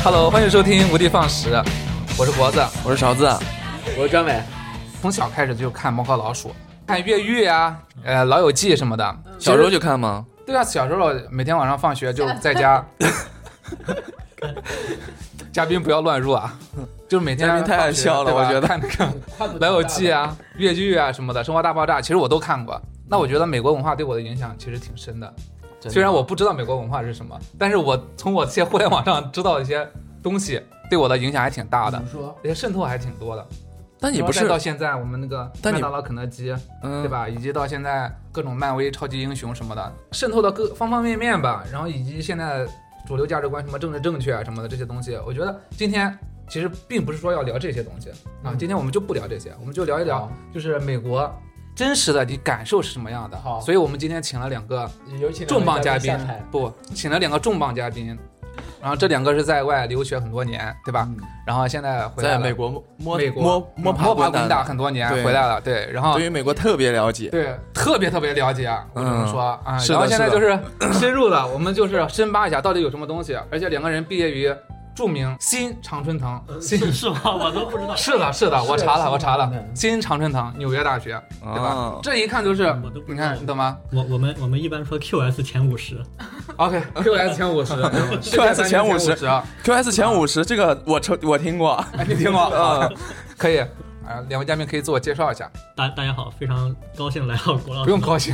Hello， 欢迎收听无的放矢，我是脖子， 我是勺子， 我是张伟。 从小开始就看猫和老鼠，看越狱啊，老友记什么的。 小时候就看吗？ 对啊，小时候每天晚上放学就在家。嘉宾不要乱入啊！就是每天嘉宾太爱笑了，我觉得看那个老友记啊、越狱啊什么的，生活大爆炸，其实我都看过。那我觉得美国文化对我的影响其实挺深的。虽然我不知道美国文化是什么，但是我从我这些互联网上知道一些东西，对我的影响还挺大的，而且渗透还挺多的。 但你不是到现在我们那个麦当劳、肯德基，对吧？以及到现在各种漫威、超级英雄什么的，渗透到各方方面面吧。然后以及现在主流价值观，什么政治正确啊什么的这些东西，我觉得今天其实并不是说要聊这些东西啊。今天我们就不聊这些，我们就聊一聊就是美国真实的你感受是什么样的。 好， 所以我们今天请了两个重磅嘉宾，请了两个重磅嘉宾。然后这两个是在外留学很多年，对吧？然后现在回来了， 在美国摸爬滚打很多年回来了，对。然后对于美国特别了解， 对，特别了解啊！我只能说啊，然后现在就是深入的，我们就是深扒一下到底有什么东西。而且两个人毕业于著名新常春藤， 是吗？我都不知道。 是的，我查了，新常春藤纽约大学，对吧？这一看就是，你看，你懂吗？ 我们一般说 QS 前 50。OK，QS 前 50，QS 前50，QS 前50，这个我听过， 你听过？可以。两位嘉宾可以自我介绍一下。 大家好，非常高兴来到国老师。 不用高兴。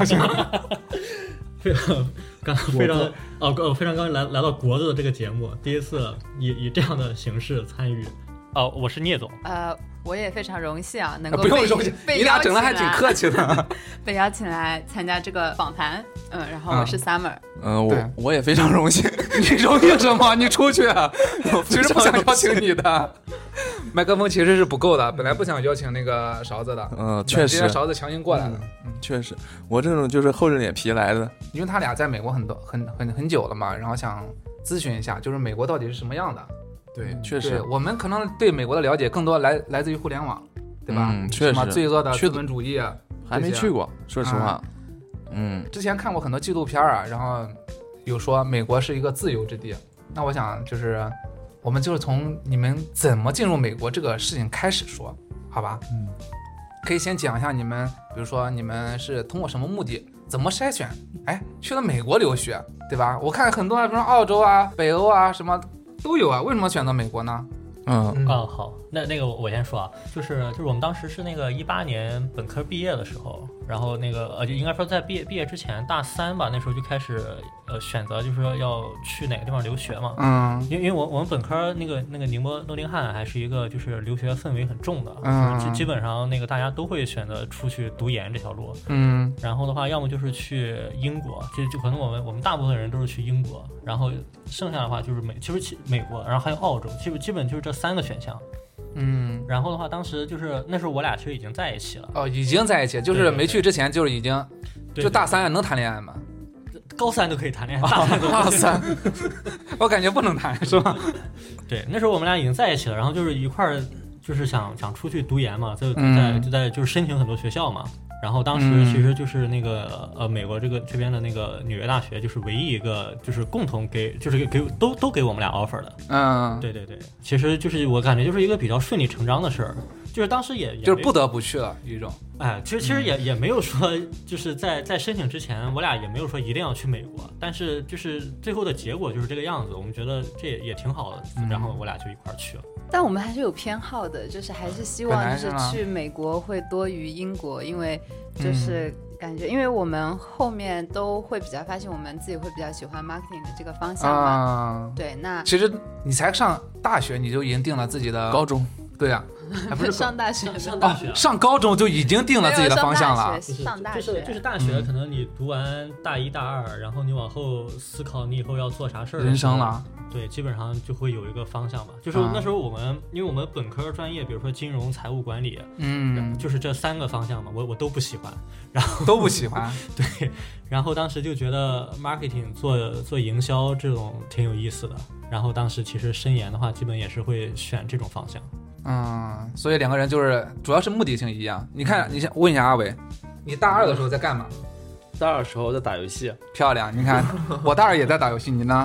非常高兴来到国子的这个节目，第一次以这样的形式参与。我是聂总。 我也非常荣幸啊，能够不用荣幸，你俩整的还挺客气的， 被邀请来参加这个访谈。然后我是 Summer。 我也非常荣幸。 你荣幸什么？你出去啊！其实不想邀请你的。麦克风其实是不够的，本来不想邀请那个勺子的。 确实， 今天勺子强行过来了。 确实，我这种就是厚着脸皮来的。 因为他俩在美国很久了嘛，然后想咨询一下，就是美国到底是什么样的。 对，确实， 我们可能对美国的了解更多来自于互联网，对吧？ 确实， 罪恶的资本主义还没去过，说实话。 之前看过很多纪录片啊，然后有说美国是一个自由之地。那我想就是我们就是从你们怎么进入美国这个事情开始说，好吧？可以先讲一下你们，比如说你们是通过什么目的，怎么筛选？去了美国留学，对吧？我看很多比如说澳洲啊、北欧啊什么都有啊，为什么选择美国呢？ 好，那个我先说啊，就是我们当时是那个18年本科毕业的时候，然后那个就应该说在毕业之前大3吧，那时候就开始选择就是说要去哪个地方留学嘛。因为我们本科那个宁波诺丁汉还是一个就是留学氛围很重的，就是基本上那个大家都会选择出去读研这条路。然后的话，要么就是去英国，就可能我们大部分人都是去英国，然后剩下的话就是美国，然后还有澳洲，基本就是这3个选项。然后的话，当时就是那时候我俩其实已经在一起了。 已经在一起，就是没去之前就是已经，就大3能谈恋爱吗？ 高3都可以谈恋爱，大 3，我感觉不能谈，是吧？ 对，那时候我们俩已经在一起了，然后就是一块儿就是想出去读研嘛，就在就是申请很多学校嘛。然后当时其实就是那个美国这边的那个纽约大学，就是唯一一个就是共同给都给我们俩 offer 的。对，其实就是我感觉就是一个比较顺理成章的事儿，就是当时也就是不得不去了一种。 其实也没有说就是在申请之前，我俩也没有说一定要去美国，但是就是最后的结果就是这个样子，我们觉得这也挺好的，然后我俩就一块儿去了。 但我们还是有偏好的，就是还是希望就是去美国会多于英国，因为就是感觉，因为我们后面都会比较发现我们自己会比较喜欢 marketing 的这个方向嘛。对，那其实你才上大学你就已经定了自己的高中。 对啊， 还不是上大学， 上高中就已经定了自己的方向了。 上大学就是大学，可能你读完大1、大2，然后你往后思考你以后要做啥事儿， 人生了。 对，基本上就会有一个方向吧。就是那时候因为我们本科专业，比如说金融、财务管理，就是这3个方向嘛，我都不喜欢，然后都不喜欢。 对，然后当时就觉得 marketing 做营销这种挺有意思的，然后当时其实申研的话，基本也是会选这种方向。 所以两个人就是主要是目的性一样。你看，你先问一下阿伟，你大2的时候在干嘛？ 大2的时候在打游戏。 漂亮，你看我大2也在打游戏，你呢？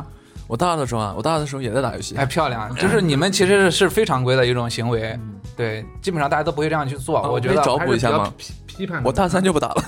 我大二的时候也在打游戏。 哎，漂亮！就是你们其实是非常规的一种行为，对，基本上大家都不会这样去做。我觉得找补一下吗？ 批判。 我大3就不打了。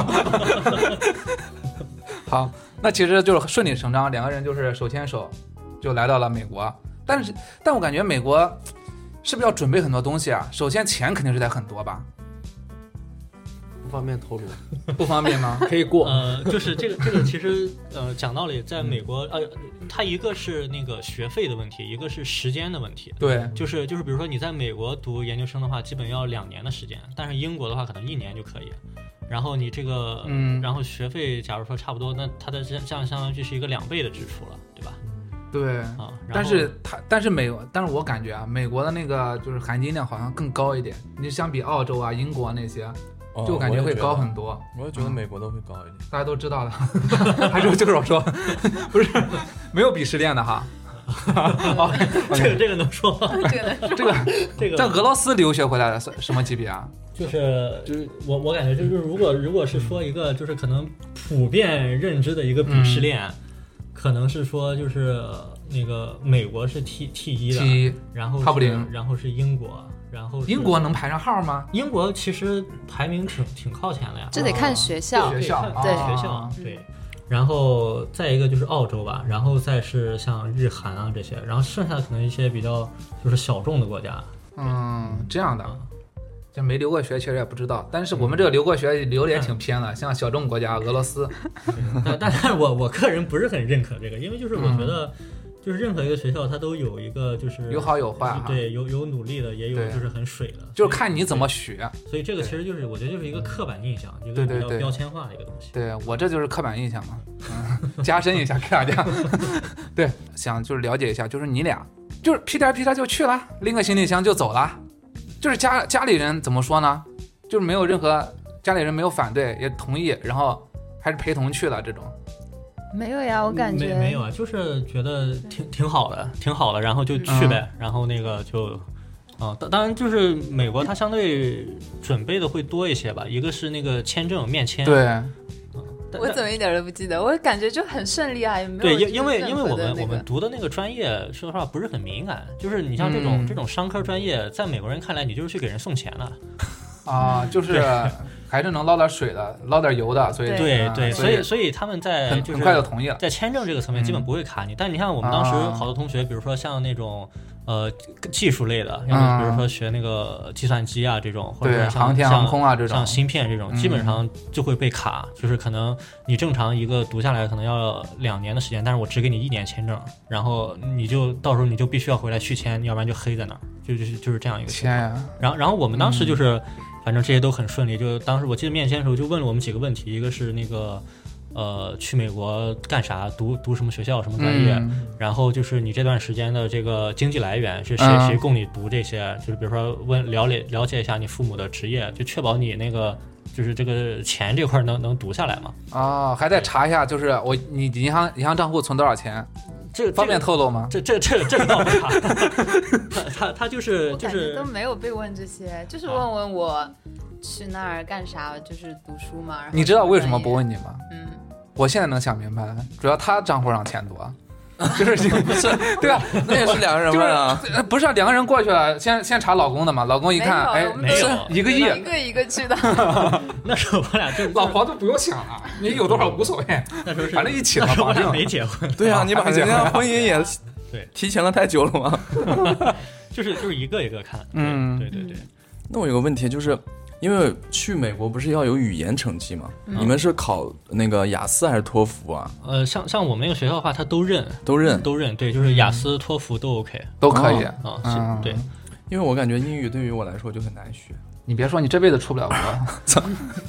好，那其实就是顺理成章，两个人就是手牵手就来到了美国。但我感觉美国是不是要准备很多东西啊？首先钱肯定是得很多吧？ 不方便透露， 不方便吗？ 可以过。 就是这个其实讲道理，在美国它一个是那个学费的问题，一个是时间的问题。 对， 就是比如说你在美国读研究生的话，基本要2年的时间，但是英国的话可能1年就可以。然后你这个，然后学费假如说差不多，那它的这样相当于是一个2倍的支出了，对吧？ 对啊， 但是我感觉啊，美国的那个就是含金量好像更高一点。你相比澳洲啊、英国那些。就感觉会高很多， 我也觉得美国都会高一点， 大家都知道的。还是就是我说，不是没有鄙视链的哈。 这个能说吗？这个在俄罗斯留学回来的什么级别啊？ 就是我感觉就是如果是说一个就是可能普遍认知的一个鄙视链，可能是说就是那个美国是 T1 的，然后是英国。然后英国能排上号吗？ 英国其实排名挺靠前的呀， 这得看学校， 对，然后再一个就是澳洲吧，然后再是像日韩啊这些，然后剩下的可能一些比较就是小众的国家。 这样的，就没留过学，确实也不知道。但是我们这个留过学留的也挺偏的，像小众国家俄罗斯。 但是我个人不是很认可这个，因为就是我觉得。就是任何一个学校，它都有一个就是有好有坏， 对，有努力的，也有就是很水的， 就是看你怎么学。 所以这个其实就是我觉得就是一个刻板印象，一个比较标签化的一个东西。 对，我这就是刻板印象嘛，加深一下给大家。对，想就是了解一下，就是你俩就是屁颠就去了，拎个行李箱就走了，就是家里人怎么说呢？就是没有任何家里人没有反对，也同意，然后还是陪同去了这种。 没有呀，我感觉没有啊，就是觉得挺好的，然后就去呗，然后那个就，当然就是美国它相对准备的会多一些吧，一个是那个签证面签， 对， 我怎么一点都不记得，我感觉就很顺利啊，也没有对，因为我们读的那个专业，说实话不是很敏感，就是你像这种商科专业，在美国人看来，你就是去给人送钱的。 啊，就是还是能捞点水的，捞点油的，所以对，所以他们在就是很快就同意了， 在签证这个层面基本不会卡你。但你看我们当时好多同学，比如说像那种技术类的，要么比如说学那个计算机啊这种，或者像航天航空啊这种， 像芯片这种，基本上就会被卡，就是可能你正常一个读下来可能要2年的时间，但是我只给你1年签证，然后你就到时候你就必须要回来续签，要不然就黑在那儿，就是这样一个情况。然后我们当时就是。反正这些都很顺利，就当时我记得面签的时候就问了我们几个问题，一个是那个去美国干啥，读什么学校什么专业，然后就是你这段时间的这个经济来源是谁供你读这些，就是比如说了解一下你父母的职业，就确保你那个就是这个钱这块能读下来嘛。 还得查一下，就是你银行账户存多少钱。这方便透露吗？ 这个倒不查，他就是都没有被问这些，就是问我去那儿干啥，就是读书嘛。 你知道为什么不问你吗？我现在能想明白了，主要他账户上钱多。就是不是对吧？ 那也是2个人问啊， 不是2个人过去了，先查老公的嘛，老公一看，哎， 没有 1个亿， 一个去的。 那时候我俩就老婆都不用想了，你有多少无所谓， 那时候反正一起了，保证没结婚。 对啊，你把人家婚姻也对提前了太久了吗？ 就是一个一个看，对。 那我有个问题就是。因为去美国不是要有语言成绩吗？你们是考那个雅思还是托福啊？ 像我们那个学校的话，它都认，对，就是雅思、托福都 OK， 都可以对。 因为我感觉英语对于我来说就很难学。 你别说，你这辈子出不了国。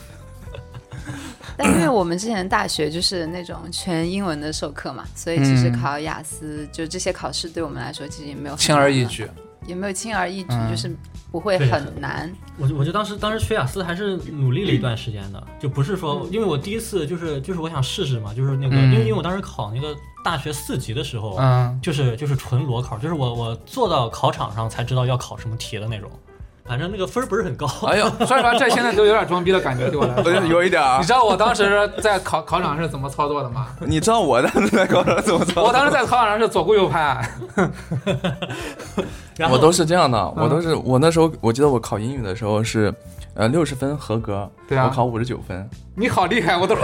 但因为我们之前大学就是那种全英文的授课嘛，所以其实考雅思就这些考试对我们来说其实也没有轻而易举。 也没有轻而易举，就是不会很难。 我觉得当时学雅思还是努力了一段时间的，就不是说，因为我第一次就是我想试试嘛，就是那个，因为我当时考那个大学4级的时候，就是纯裸考，就是我坐到考场上才知道要考什么题的那种。 反正那个分儿不是很高。 哎呦， 所以说这现在都有点装逼的感觉，对我来说。 有一点啊你。知道我当时在考场是怎么操作的吗？ 你知道我当时在考场怎么操作？ 我当时在考场上是左顾右盼。 然后我都是这样的，我那时候我记得我考英语的时候是，60分合格， 对啊我考59分。 你好厉害，我都是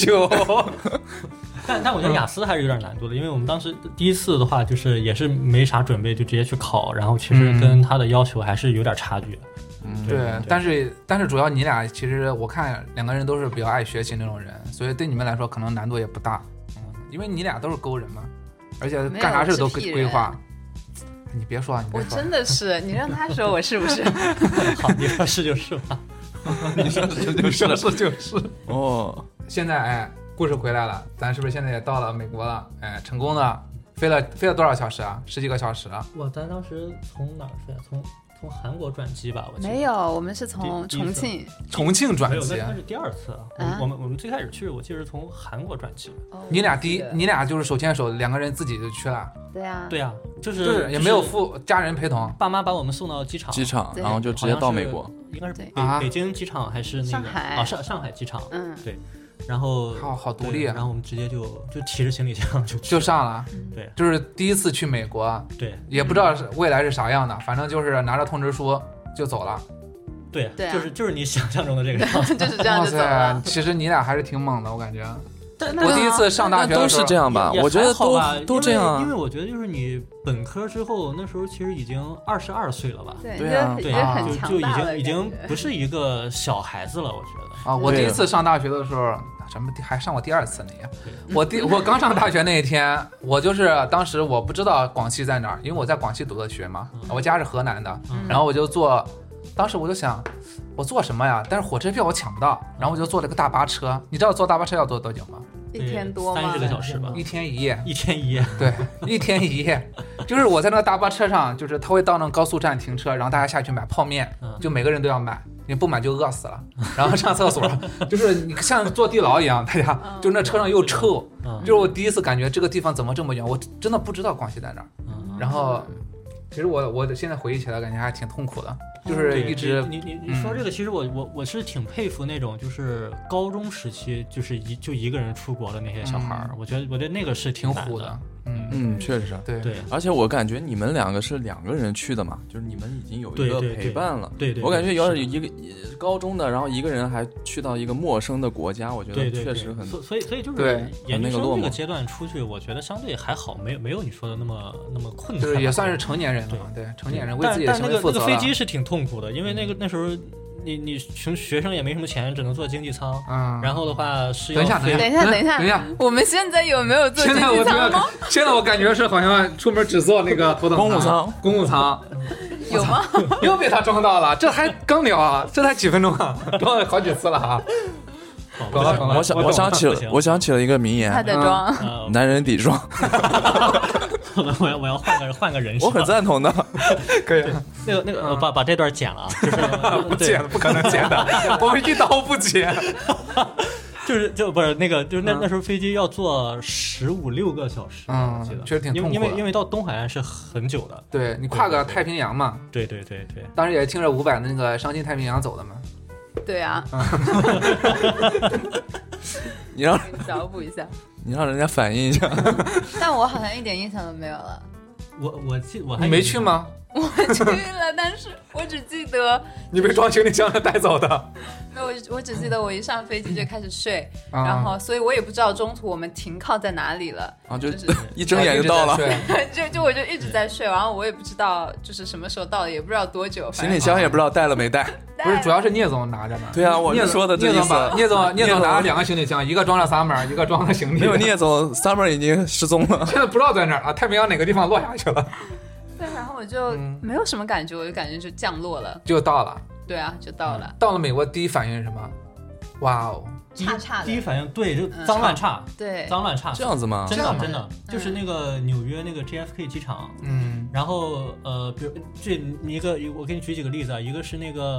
39。 但我觉得雅思还是有点难度的，因为我们当时第一次的话，就是也是没啥准备就直接去考，然后其实跟他的要求还是有点差距的。 对，但是主要你俩其实我看2个人都是比较爱学习那种人，所以对你们来说可能难度也不大。因为你俩都是勾人嘛，而且干啥事都规划。你别说， 我真的是，你让他说我是不是？ 好，你说是就是吧。 你说是就是哦。 现在故事回来了，咱是不是现在也到了美国了？成功的飞了多少小时啊？10几个小时啊！ 咱当时从哪儿飞啊？从韩国转机吧？我记得没有，我们是从重庆转机。 那是第2次。我们最开始去，我记得是从韩国转机。 你俩就是手牵手2个人自己就去了。 对啊， 就是也没有附家人陪同， 爸妈把我们送到机场， 然后就直接到美国。 应该是北京机场还是那个上海机场？对。然后好独立啊！ 然后我们直接就提着行李箱就上了。 对， 就是第一次去美国， 对， 也不知道未来是啥样的，反正就是拿着通知书就走了。 对，就是你想象中的这个样子， 就是这样就走了。 其实你俩还是挺猛的，我感觉。 我第一次上大学都是这样吧？我觉得都这样。 因为我觉得就是你本科之后，那时候其实已经22岁了吧？ 对啊， 就已经不是一个小孩子了，我觉得。 我第一次上大学的时候，还上过第2次呢。我刚上大学那一天，我就是当时我不知道广西在哪儿，因为我在广西读的学嘛，我家是河南的，然后我就当时我就想，我坐什么呀？但是火车票我抢不到，然后我就坐了个大巴车。你知道坐大巴车要坐多久吗 ？1天多吗 ？30个小时吧。 1天1夜。 1天1夜。 对，1天1夜。就是我在那个大巴车上，就是他会到那个高速站停车，然后大家下去买泡面，就每个人都要买，你不买就饿死了。然后上厕所，就是你像坐地牢一样，大家就那车上又臭。就是我第一次感觉这个地方怎么这么远，我真的不知道广西在哪儿。然后，其实我现在回忆起来，感觉还挺痛苦的。就是一直你说这个，其实我是挺佩服那种就是高中时期就是一个人出国的那些小孩儿，我觉得那个是挺虎的。 确实对。 而且我感觉你们2个是2个人去的嘛，就是你们已经有一个陪伴了。 对， 我感觉要是一个高中的，然后一个人还去到一个陌生的国家，我觉得确实很。 所以就是研究生这个阶段出去，我觉得相对还好，没有你说的那么困难。 就是也算是成年人了嘛，对，成年人为自己的行为负责。 但那个飞机是挺痛苦的，因为那时候。你学生也没什么钱，只能坐经济舱。然后的话是要等一下，我们现在有没有坐经济舱吗？ 现在我感觉是好像出门只坐那个头等公务舱。 有吗？ 又被他装到了，这还刚聊啊，这才几分钟啊，装了好几次了啊。 我想起了一个名言， 他的装， 男人底妆。 我要换个人设， 我很赞同的。 可以， 那个把这段剪了啊，就是不剪了，不可能剪的，我们一刀不剪。 就不是那个，就是那时候飞机要坐15-16个小时，我记得确实挺痛苦的， 因为到东海岸是很久的。 对，你跨个太平洋嘛。 对。 当时也听着伍佰的那个《伤心太平洋》走的嘛。 对啊。 你让找补一下， 你让人家反应一下。 但我好像一点印象都没有了。 我还你没去吗？ 我去了，但是我只记得你被装行李箱带走的。 没有，我只记得我一上飞机就开始睡，然后所以我也不知道中途我们停靠在哪里了。 就是一睁眼就到了。 我就一直在睡，然后我也不知道就是什么时候到了，也不知道多久。 行李箱也不知道带了没带。 不是，主要是聂总拿着呢。 对啊，我是说的这意思。 聂总拿了2个行李箱，一个装了 Summer， 一个装了行李。 没有，聂总 Summer 已经失踪了， 现在不知道在哪儿啊，太平洋哪个地方落下去了。 对，然后我就没有什么感觉，我就感觉就降落了， 就到了。 对啊，就到了。 到了美国，第一反应是什么？哇哦， 差的。 第一反应对，就脏乱差， 对， 脏乱差。 这样子吗？ 真的，就是那个纽约那个 JFK 机场，然后比如这一个，我给你举几个例子啊，一个是那个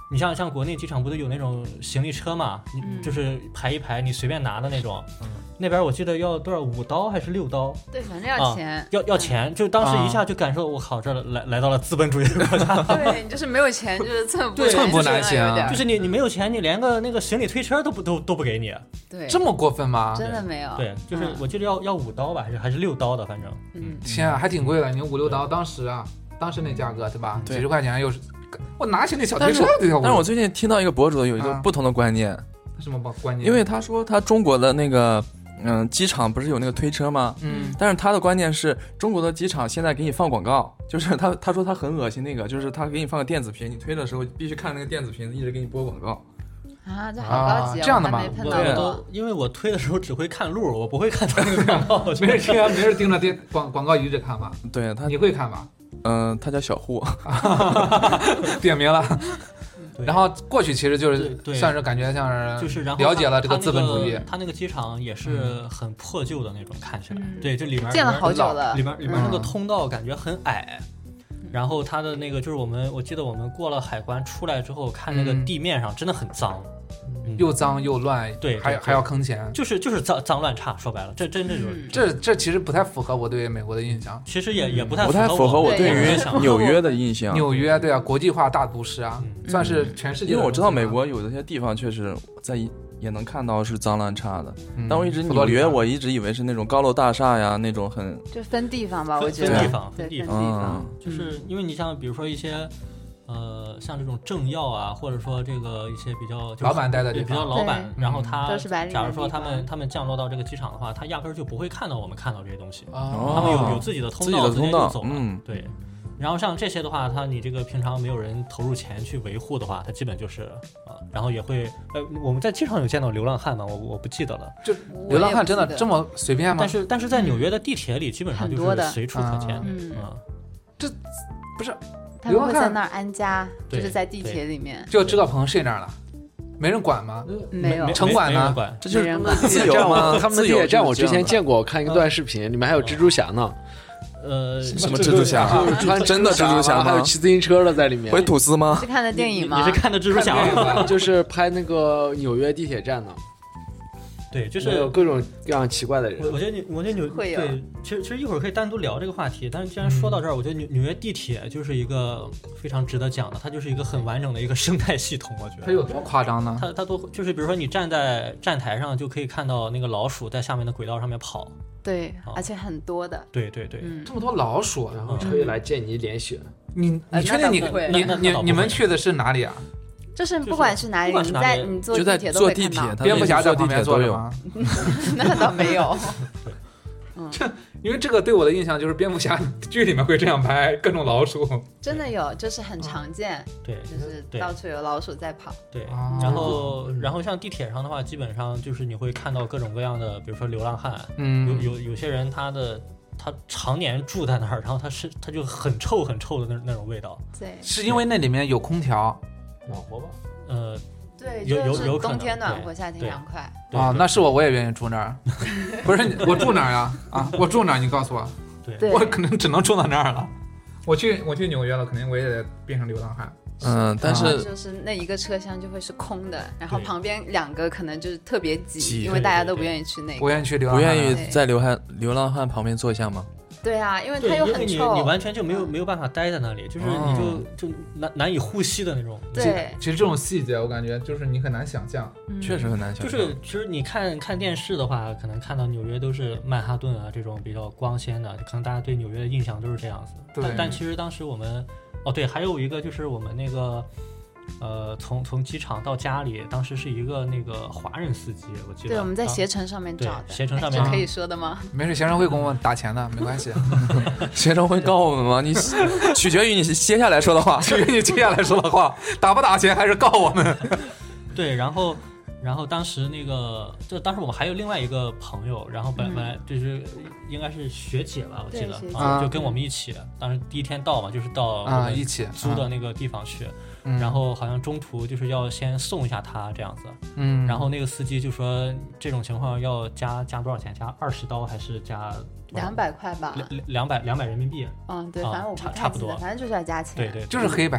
你像国内机场不都有那种行李车嘛，就是排一排你随便拿的那种。那边我记得要多少5刀还是6刀？ 对，反正要钱， 要钱。就当时一下就感受，我靠，这来到了资本主义的国家。 对，你就是没有钱，就是寸步难行啊。 就是你没有钱，你连个那个行李推车都不给你。 对， 这么过分吗？ 真的没有。 对，就是我记得要5刀吧，还是6刀的，反正。 天啊，还挺贵的。你5、6刀，当时那价格对吧？几十块钱又是，我拿行李小推车都要。 但是我最近听到一个博主有一个不同的观念。 什么观念？ 因为他说他中国的那个机场不是有那个推车吗？但是他的观念是中国的机场现在给你放广告，就是他说他很恶心那个，就是他给你放个电子屏，你推的时候必须看那个电子屏一直给你播广告。 啊，这好高级这样的吗？ 因为我推的时候只会看路，我不会看他那个广告。 没人盯着广告一直看吧？ 对他， 你会看吧？ 他叫小户， 点名了。然后过去其实就是算是感觉像是了解了这个资本主义。 他那个机场也是很破旧的那种，看起来。对，这里面建了好久了， 里面那个通道感觉很矮。然后它的那个就是我记得我们过了海关出来之后，看那个地面上真的很脏。 又脏又乱， 对， 还要坑钱， 就是脏乱差。说白了，这就是这其实不太符合我对美国的印象， 其实也不太符合我对于纽约的印象。 纽约对啊，国际化大都市啊，算是全世界。 因为我知道美国有些地方确实也能看到是脏乱差的，但我一直纽约我一直以为是那种高楼大厦呀，那种很就分地方吧，我觉得分地方，就是因为你像比如说一些。像这种政要啊，或者说这个一些比较老板待的地方， 比较老板，然后他假如说他们降落到这个机场的话，他压根儿就不会看到我们看到这些东西，他们有自己的通道，直接就走了。对。然后像这些的话，你这个平常没有人投入钱去维护的话，它基本就是然后也会我们在机场有见到流浪汉吗？我不记得了。 就流浪汉真的这么随便吗？ 但是在纽约的地铁里，基本上就是随处可见。 这不是。 他们会在那儿安家，就是在地铁里面， 就支个棚睡那儿了，没人管吗？ 没有， 城管呢？ 这就是自由吗？他们的地铁站我之前见过，看一段视频，里面还有蜘蛛侠呢。 什么蜘蛛侠？ 穿真的蜘蛛侠吗？ 还有骑自行车的在里面。 回吐司吗？ 是看的电影吗？ 你是看的蜘蛛侠吗？ 就是拍那个纽约地铁站的。 对，就是有各种各样奇怪的人。 我觉得对，其实一会儿可以单独聊这个话题。但是既然说到这儿，我觉得纽约地铁就是一个非常值得讲的，它就是一个很完整的一个生态系统。我觉得它有多夸张呢？ 它都就是比如说你站在站台上就可以看到那个老鼠在下面的轨道上面跑。 对，而且很多的。 对， 这么多老鼠， 然后车一来溅你脸血。 你确定你们去的是哪里啊？ 就是不管是哪里，你坐地铁都会看到。 蝙蝠侠在旁边坐着吗？ 那倒没有。 因为这个对我的印象就是蝙蝠侠剧里面会这样拍各种老鼠， 真的有，就是很常见。 对， 就是到处有老鼠在跑。 对，然后像地铁上的话，基本上就是你会看到各种各样的，比如说流浪汉。有些人他常年住在那儿，然后他就很臭的那种味道。 对， 是因为那里面有空调。 暖和吧？ 对，有冬天暖和，夏天凉快。 啊，那是我也愿意住那儿。不是我住哪儿呀？我住哪儿？你告诉我。 对， 我可能只能住到那儿了。我去纽约了，肯定我也得变成流浪汉。 但是就是那一个车厢就会是空的，然后旁边2个可能就是特别挤，因为大家都不愿意去那个。 不愿意去流浪汉。 不愿意在流浪汉旁边坐下吗？ 对啊，因为它又很臭， 你完全就没有办法待在那里，就是你就难以呼吸的那种。 对， 其实这种细节我感觉就是你很难想象， 确实很难想象。 就是其实你看电视的话，可能看到纽约都是曼哈顿啊这种比较光鲜的，可能大家对纽约的印象都是这样子。但其实当时我们对，还有一个就是我们那个。从机场到家里，当时是一个那个华人司机，我记得。 对，我们在携程上面找的。 携程上面这可以说的吗？ 没事，携程会给我们打钱的，没关系。 携程会告我们吗？你取决于你接下来说的话，打不打钱还是告我们。 对，然后当时当时我们还有另外一个朋友，然后本来就是应该是学姐吧，我记得就跟我们一起。当时第一天到嘛，就是到一起租的那个地方去。然后好像中途就是要先送一下他这样子，然后那个司机就说这种情况要加多少钱？加20刀还是加 200块吧？200 人民币。 对，反正我差不多， 反正就是要加钱。 对， 就是黑白。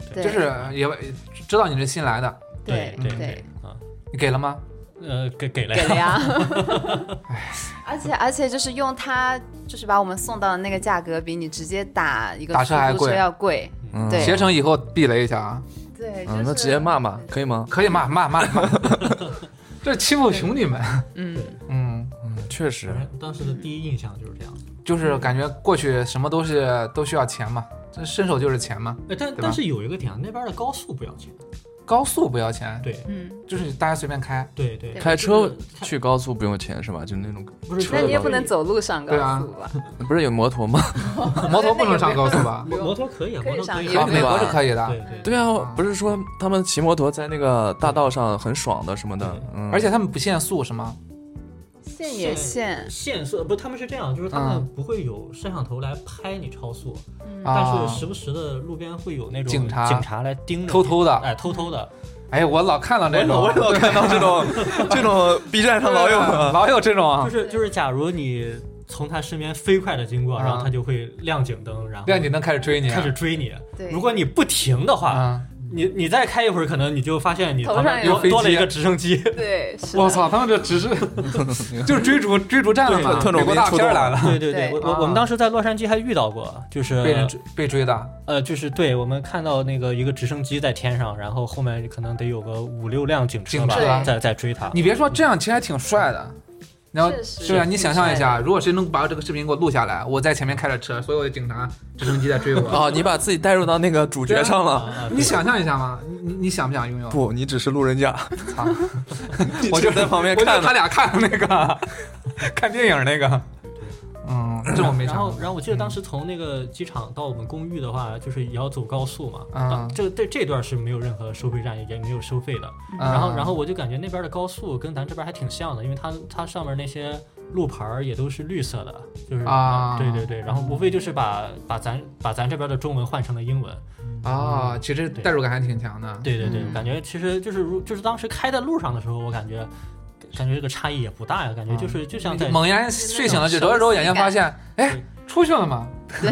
就是也知道你是新来的。 对你给了吗？ 给了呀。而且就是用它，就是把我们送到的那个价格，比你直接打一个出租车要贵。对， 携程以后避雷一下啊。 对， 那直接骂可以吗？ 可以骂。这欺负兄弟们。确实， 当时的第一印象就是这样， 就是感觉过去什么都需要钱嘛，这伸手就是钱嘛。 但是有一个点，那边的高速不要钱。 高速不要钱， 对， 就是大家随便开， 对， 开车去高速不用钱是吧？就那种， 不是，那你也不能走路上高速吧？ 不是有摩托吗？ 摩托不能上高速吧？ 摩托可以啊， 可以上， 美国是可以的。 对啊，不是说他们骑摩托在那个大道上很爽的什么的， 而且他们不限速是吗？ 限也限速不，他们是这样，就是他们不会有摄像头来拍你超速，但是时不时的路边会有那种警察来盯着，偷偷的。 哎，我老看到那种， 我老看到这种 B 站上老有这种啊， 就是假如你从他身边飞快的经过，然后他就会亮警灯，然后亮警灯开始追你。 如果你不停的话。你再开一会儿，可能你就发现你旁边多了一个直升机。 对， 我操，他们这只是就是追逐战了嘛，美国大片来了。 对，我们当时在洛杉矶还遇到过，就是被追的。 就是对，我们看到那个一个直升机在天上，然后后面可能得有个5-6辆警车吧，在追他。 你别说，这样其实还挺帅的。然后对啊，你想象一下，如果谁能把这个视频给我录下来，我在前面开着车，所有的警察、直升机在追我。 哦，你把自己带入到那个主角上了。 你想象一下吗？你想不想拥有？ 不，你只是路人甲。 操！我就在旁边看，他俩看那个看电影那个。这我没想过。 然后我记得当时从那个机场到我们公寓的话，就是也要走高速嘛。这段是没有任何收费站，也没有收费的。然后我就感觉那边的高速跟咱这边还挺像的，因为它上面那些路牌也都是绿色的，就是对。然后无非就是把咱这边的中文换成了英文。 其实代入感还挺强的。 对，感觉其实就是当时开在路上的时候，我感觉这个差异也不大呀，感觉就像在猛然睡醒了，就揉眼睛发现，哎，出去了吗？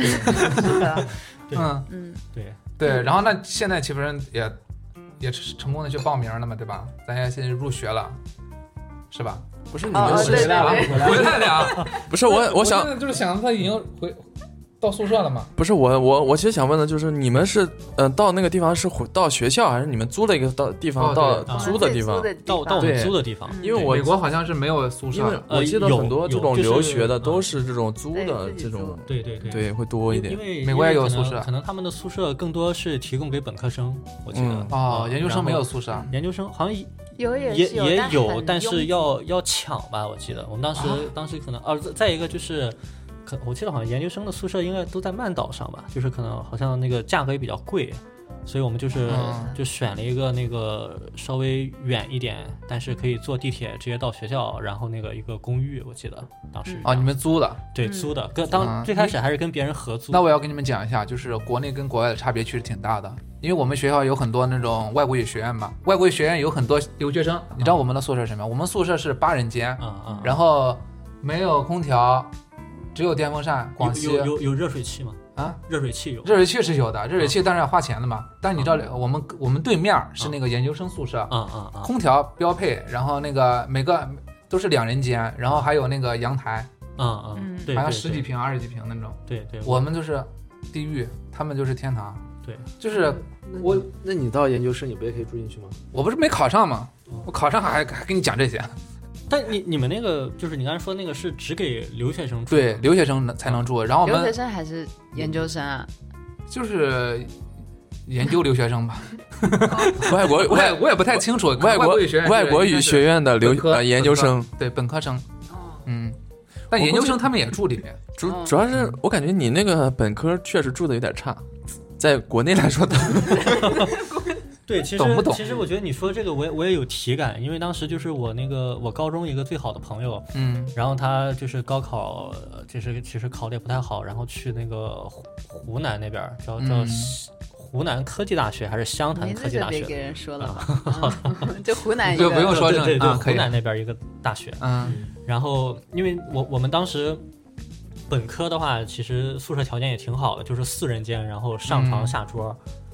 对，然后那现在岂不是也成功的去报名了嘛，对吧？咱也现在入学了，是吧？ 不是你们回来了， 不是我想就是想他已经到宿舍了吗？ 不是我其实想问的就是你们是到那个地方是到学校还是你们租了一个地方到租的地方到我们租的地方？ 因为美国好像是没有宿舍， 我记得很多这种留学的都是这种租的这种， 对会多一点。 因为美国也有宿舍， 可能他们的宿舍更多是提供给本科生，我记得。 研究生没有宿舍， 研究生好像也有，但是要抢吧，我记得我们当时可能再一个就是。我记得好像研究生的宿舍应该都在曼岛上吧，就是可能好像那个价格也比较贵，所以我们就选了一个那个稍微远一点，但是可以坐地铁直接到学校，然后那个一个公寓，我记得当时你们租的？ 对，租的，最开始还是跟别人合租。 那我要跟你们讲一下，就是国内跟国外的差别其实挺大的，因为我们学校有很多那种外国语学院嘛，外国语学院有很多留学生。你知道我们的宿舍是什么？我们宿舍是8人间，然后没有空调。只有电风扇，广西有热水器吗？热水器有， 热水器是有的，热水器当然要花钱的嘛。但是你知道，我们对面是那个研究生宿舍，空调标配，然后那个每个都是2人间，然后还有那个阳台， 对， 好像10几平、20几平那种。 对， 我们就是地狱，他们就是天堂。 对， 就是那你到研究生，你不也可以住进去吗？ 我不是没考上吗？我考上还跟你讲这些。 但你们那个就是你刚才说那个是只给留学生住， 对，留学生才能住。然后我们留学生还是研究生啊？ 就是研究留学生吧。 我也不太清楚。 外国语学院的研究生， 对，本科生。但研究生他们也住里面。 主要是我感觉你那个本科确实住的有点差，在国内来说的。 对，其实我觉得你说这个我也有体感，因为当时就是我高中一个最好的朋友，然后他就是高考就是其实考的也不太好，然后去那个湖南那边叫湖南科技大学还是湘潭科技大学， 别给人说了吧，就湖南一个， 就不用说对，湖南那边一个大学，然后因为我们当时本科的话，其实宿舍条件也挺好的，就是4人间，然后上床下桌。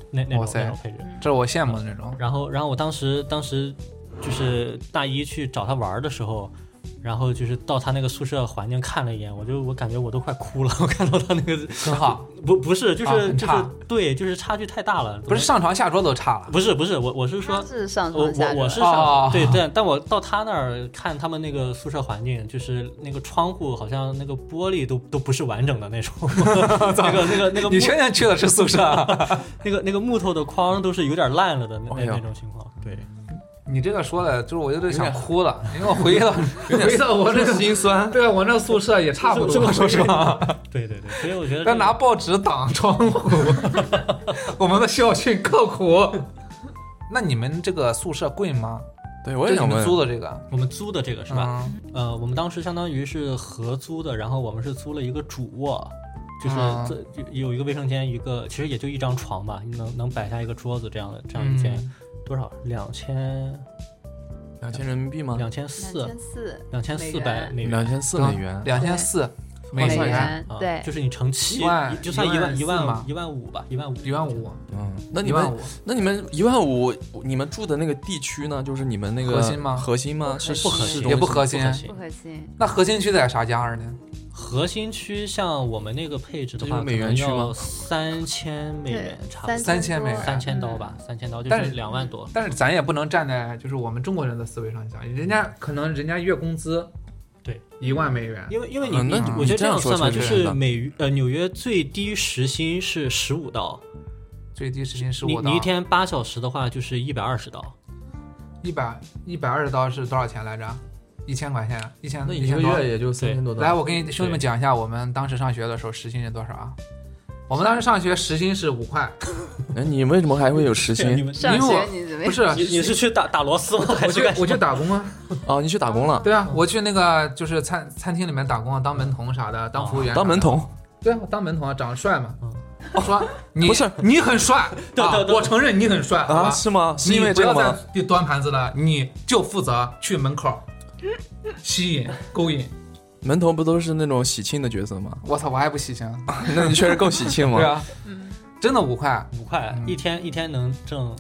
那种配置， 这是我羡慕的那种。 然后我当时就是大一去找他玩的时候。然后就是到他那个宿舍环境看了一眼，我感觉我都快哭了。我看到他那个很好， 不是，就是对，就是差距太大了。 不是上床下桌都差了。 不是，我是说， 是上床下桌。 我是上对，但我到他那儿看他们那个宿舍环境，就是那个窗户好像那个玻璃都不是完整的那种。那个， 你确定去的是宿舍？ 那个木头的框都是有点烂了的那种情况。对。 你这个说的，就是我有点想哭了，因为我回到我这个心酸。 对，我那宿舍也差不多，说实话。 对，所以我觉得他拿报纸挡窗户，我们的校训刻苦。那你们这个宿舍贵吗？ 对，我也想问。 你们租的这个， 我们租的这个是吧？我们当时相当于是合租的，然后我们是租了一个主卧。就是有一个卫生间，其实也就一张床吧，能摆下一个桌子这样一间。多少？2000 人民币吗 ？2400美元。 2400美元。 2400美元。 对， 就是你乘7，就算1万嘛 ，15000吧 ，15000。 那你们15000，你们住的那个地区呢？就是你们那个核心吗？是不核心， 也不核心。那核心区在啥家呢？ 核心区像我们那个配置的话， 美元区吗 ？3000美元，差不多 3000美元 ，3000刀吧，3000刀就是2万多。 但是咱也不能站在就是我们中国人的思维上想，人家月工资对 1万美元， 因为我觉得这样算吧，就是纽约最低时薪是15刀， 最低时薪15刀， 你一天8小时的话就是120刀 ，120刀是多少钱来着？1000块钱，1000， 那一个月也就3000多刀。 来，我给你兄弟们讲一下，我们当时上学的时候时薪是多少啊？我们当时上学时薪是5块。 那你为什么还会有时薪？ 上学你怎么不是？ 你是去打螺丝吗？ 我去打工啊。 哦，你去打工了？ 对啊，我去那个就是餐厅里面打工啊，当门童啥的，当服务员。 当门童？ 对啊，我当门童啊，长得帅嘛。说不是你很帅，对，我承认你很帅啊？是吗？是因为这个吗？不要再端盘子了，你就负责去门口吸引勾引。 门童不都是那种喜庆的角色吗？ 我操，我还不喜庆。 那你确实够喜庆嘛。 对啊，真的5块， 一天能挣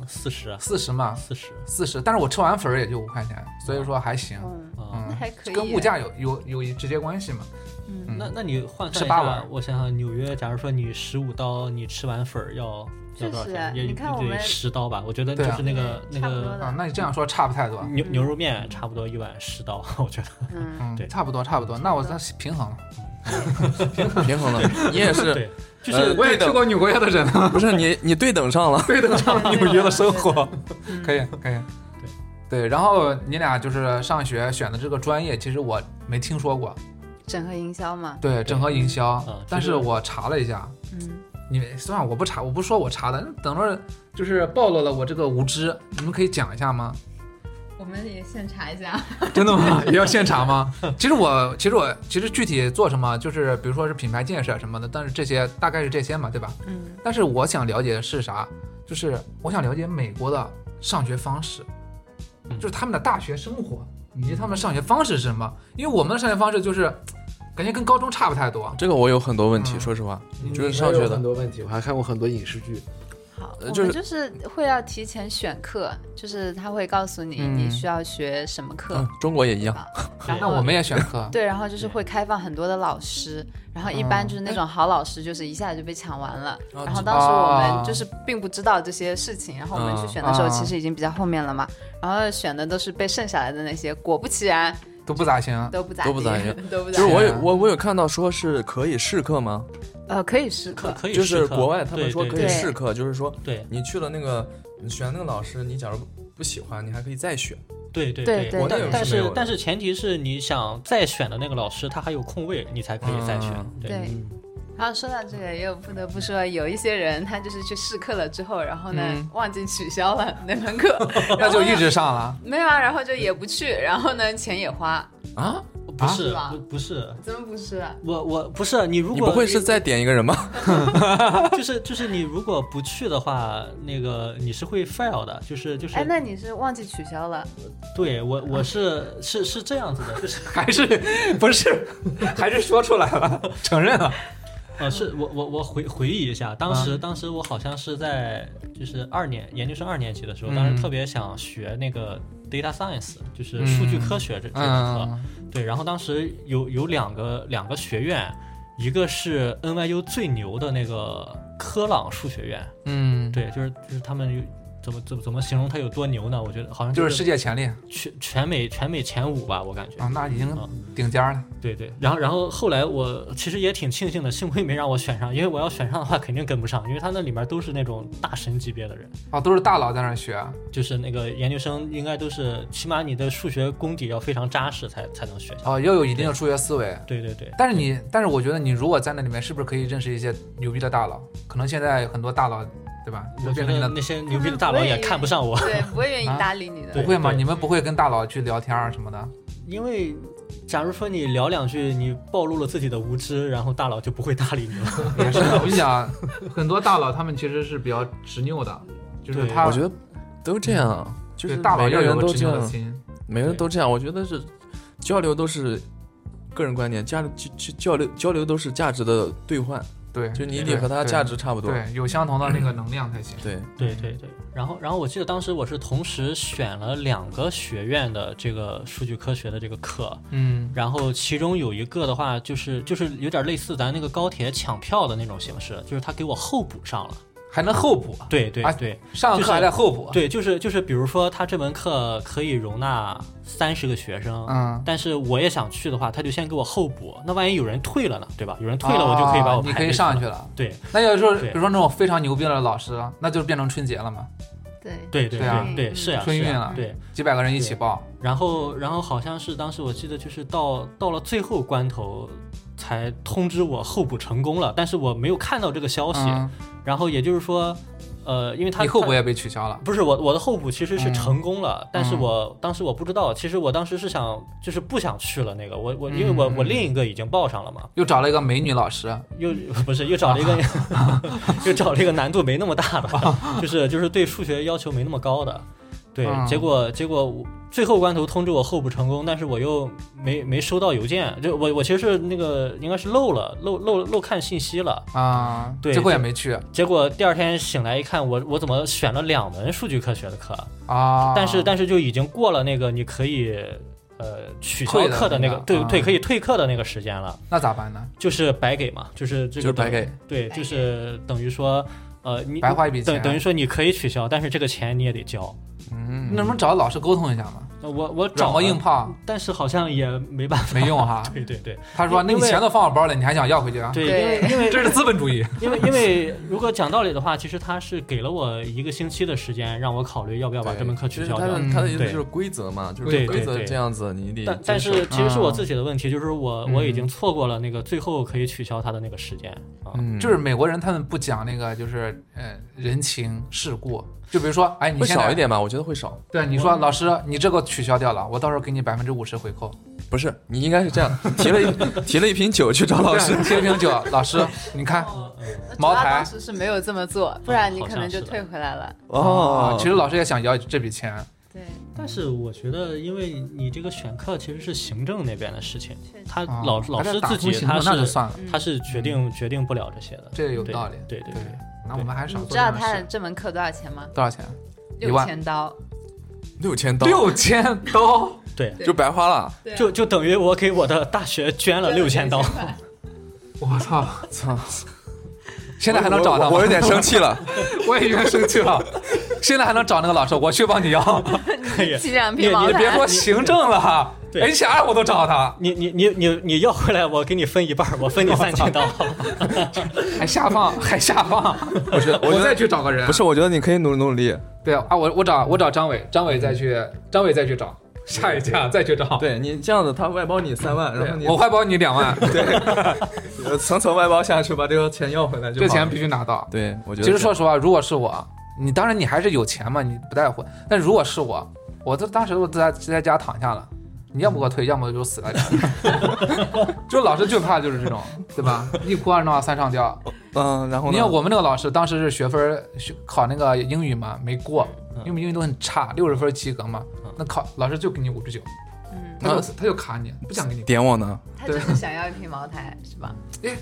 40 嘛，40，但是我吃完粉也就5块钱，所以说还行。 那还可以， 跟物价有直接关系嘛。 那你换算一下，我想想，纽约，假如说你15刀，你吃完粉要多少钱？也得10刀吧？我觉得就是那个啊，那你这样说差不太多。 牛肉面差不多1碗10刀，我觉得。对， 差不多。那我平衡了， 平衡了。你也是， 对， 就是我也去过纽约的人啊， 不是你对等上了， 对等上纽约的生活，可以。对，然后你俩就是上学选的这个专业，其实我没听说过。 整合营销嘛， 对，整合营销，但是我查了一下，你算了，我不查，我不说我查的，等着就是暴露了我这个无知，你们可以讲一下吗？ 我们也现查一下。 真的吗？也要现查吗？其实具体做什么，就是比如说是品牌建设什么的，但是这些大概是这些嘛，对吧？但是我想了解的是啥？就是我想了解美国的上学方式，就是他们的大学生活以及他们的上学方式是什么？因为我们的上学方式就是感觉跟高中差不太多。 这个我有很多问题，说实话，就是上学的很多问题，我还看过很多影视剧。 好，我们就是会要提前选课，就是他会告诉你你需要学什么课。 中国也一样。 那我们也选课。 对，然后就是会开放很多的老师，然后一般就是那种好老师，就是一下就被抢完了。然后当时我们就是并不知道这些事情，然后我们去选的时候其实已经比较后面了嘛，然后选的都是被剩下来的那些，果不其然。 都不咋行， 都不咋行。 就是我有看到说是可以试课吗？ 可以试课， 就是国外他们说可以试课，就是说， 对你去了那个，你选那个老师，你假如不喜欢，你还可以再选。 对，但是前提是你想再选的那个老师他还有空位，你才可以再选。 对。然后说到这个，又不得不说，有一些人他就是去试课了之后，然后呢忘记取消了那门课， 那就一直上了。 没有啊，然后就也不去，然后呢钱也花啊。 不是吧？不是， 怎么不是？ 我不是你，如果你不会是再点一个人吗？ 就是你如果不去的话，那个你是会 fail 的，就是。 哎，那你是忘记取消了？ 对，我是这样子的，就是还是不是？还是说出来了，承认了。 是我回忆一下，当时我好像是在就是研究生2年级的时候，当时特别想学那个 data science， 就是数据科学这门课。对，然后当时有两个学院，一个是 NYU 最牛的那个科朗数学院。对，就是他们怎么形容它有多牛呢？我觉得好像就是世界前列， 全美前5吧，我感觉。 那已经顶尖了。 对，然后后来我其实也挺庆幸的，幸亏没让我选上，因为我要选上的话肯定跟不上，因为他那里面都是那种大神级别的人。 都是大佬在那学。 就是那个研究生应该都是，起码你的数学功底要非常扎实才能学。 要有一定的数学思维。 对。 但是我觉得你如果在那里面，是不是可以认识一些牛逼的大佬？可能现在很多大佬。对吧？ 我觉得那些牛逼的大佬也看不上我， 对，不会愿意搭理你的。 不会吗？你们不会跟大佬去聊天什么的？ 因为假如说你聊2句，你暴露了自己的无知，然后大佬就不会搭理你了。 也是的，我跟你讲，很多大佬他们其实是比较执拗的，就是我觉得都这样，就是大佬要有个执拗的心， 每个人都这样。我觉得是交流都是个人观点，交流都是价值的兑换。对，就你得和他价值差不多， 对，有相同的那个能量才行。 对。然后我记得当时我是同时选了2个学院的这个数据科学的这个课，然后其中有一个的话就是有点类似咱那个高铁抢票的那种形式，就是他给我候补上了。 还能候补？ 对， 上课还得候补。 对，就是比如说他这门课可以容纳30个学生，但是我也想去的话，他就先给我候补。那万一有人退了呢，对吧？有人退了，我就可以把我你可以上去了。 对， 那要是说，比如说那种非常牛逼的老师，那就变成春节了嘛。 对，是呀， 春运了， 对， 几百个人一起报。 然后好像是当时我记得就是到了最后关头才通知我候补成功了，但是我没有看到这个消息。然后也就是说，因为你候补也被取消了。 不是我的候补其实是成功了，但是当时我不知道，其实我当时是就是不想去了那个，因为我另一个已经报上了嘛， 又找了一个美女老师， 又找了一个又找了一个难度没那么大的，就是对数学要求没那么高的。对，结果最后关头通知我候补成功，但是我又没收到邮件，就我其实是那个应该是漏看信息了啊， 对， 结果也没去。 结果第2天醒来一看，我怎么选了2门数据科学的课啊？ 但是就已经过了那个你可以取消课的那个对可以退课的那个时间了。 那咋办呢？ 就是白给嘛，就是这个白给， 对，就是等于说你白花一笔钱， 等于说你可以取消，但是这个钱你也得交。 能不能找老师沟通一下吗？ 我找过硬泡， 但是好像也没办法， 没用哈。 对， 他说那你钱都放我包了，你还想要回去啊？ 对，因为这是资本主义。 因为如果讲道理的话，其实他是给了我1个星期的时间，让我考虑要不要把这门课取消掉。 他的意思就是规则嘛，就是规则这样子，你得。 但是其实是我自己的问题，就是我已经错过了那个最后可以取消他的那个时间啊。 就是美国人他们不讲那个就是人情世故。就比如说，哎，你会少一点吧？我觉得会少。 对，你说老师，你这个取消掉了，我到时候给你50%回扣。 不是，你应该是这样，提了一瓶酒去找老师， 提了一瓶酒，老师，你看，茅台。 当时是没有这么做，不然你可能就退回来了。 其实老师也想要这笔钱。 对， 但是我觉得，因为你这个选课其实是行政那边的事情，他老师自己他是决定不了这些的。 这有道理。 对。 那我们还是少做。 你知道他这门课多少钱吗？ 多少钱 ？6000刀。 6000刀， 对， 就白花了， 就等于我给我的大学捐了6000刀。 我操！现在还能找他吗？ 我有点生气了， 我也有点生气了。现在还能找那个老师，我去帮你要。 寄2瓶茅台。 你别说行政了哈。HR 我都找他， 你要回来，我给你分一半，我分你3000刀， 还下放，我再去找个人。 不是，我觉得你可以努力。 对啊，我找张伟再去找，下一家再去找。 对你这样子，他外包你3万，然后我外包你2万， 对，层外包下去，把这个钱要回来就好。 这钱必须拿到。 对，我觉得。 其实说实话，如果是我，你当然你还是有钱嘛，你不带混。但如果是我当时我在家躺下了。你要不给我退，要么就死了点。就老师最怕就是这种，对吧？一哭二闹三上吊。 然后呢？ 你看我们那个老师当时是学分考那个英语嘛，没过，因为英语都很差，60分及格嘛。那老师就给你59，他就卡你，不想给你点我呢。 他就是想要一瓶茅台，是吧？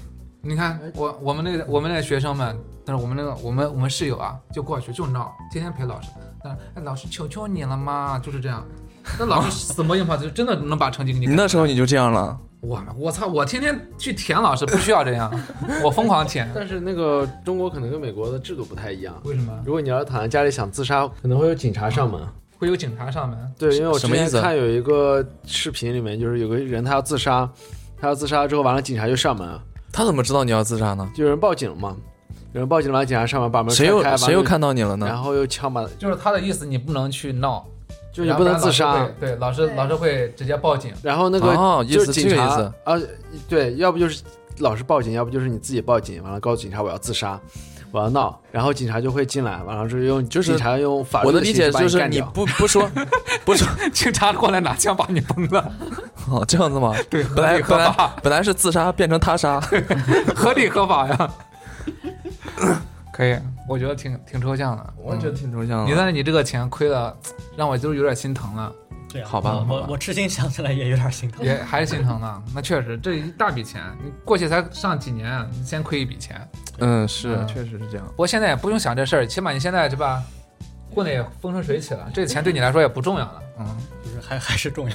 你看我们那个学生们，但是我们室友啊，就过去就闹，天天陪老师，老师求求你了嘛，就是这样。那老师死磨硬泡，就真的能把成绩给你。 你那时候你就这样了？ 我操！我天天去舔老师，不需要这样，我疯狂舔。 但是那个中国可能跟美国的制度不太一样。 为什么？ 如果你要是躺在家里想自杀，可能会有警察上门。 会有警察上门？ 对，因为我之前看有一个视频里面，就是有个人他要自杀之后，完了警察就上门。 他怎么知道你要自杀呢？ 就有人报警了嘛，有人报警了，警察上门把门谁又看到你了呢？ 然后又枪把， 就是他的意思，你不能去闹。 就是你不能自杀， 对，老师会直接报警， 然后那个就是警察这个意思啊，对，要不就是老师报警，要不就是你自己报警，完了告诉警察我要自杀，我要闹，然后警察就会进来，完了是警察用法律我的理解就是你不说， 警察过来拿枪把你崩了。 哦，这样子吗？ 对，本来是自杀变成他杀， 合理合法呀。可以，我觉得挺抽象的， 我觉得挺抽象的。 你这个钱亏了，让我就是有点心疼了。 对啊， 好吧， 我至今想起来也有点心疼， 也还是心疼的。那确实，这一大笔钱，你过去才上几年，你先亏一笔钱。 是，确实是这样。 不过现在也不用想这事儿，起码你现在是吧，混得也风生水起了，这钱对你来说也不重要了。 就是还是重要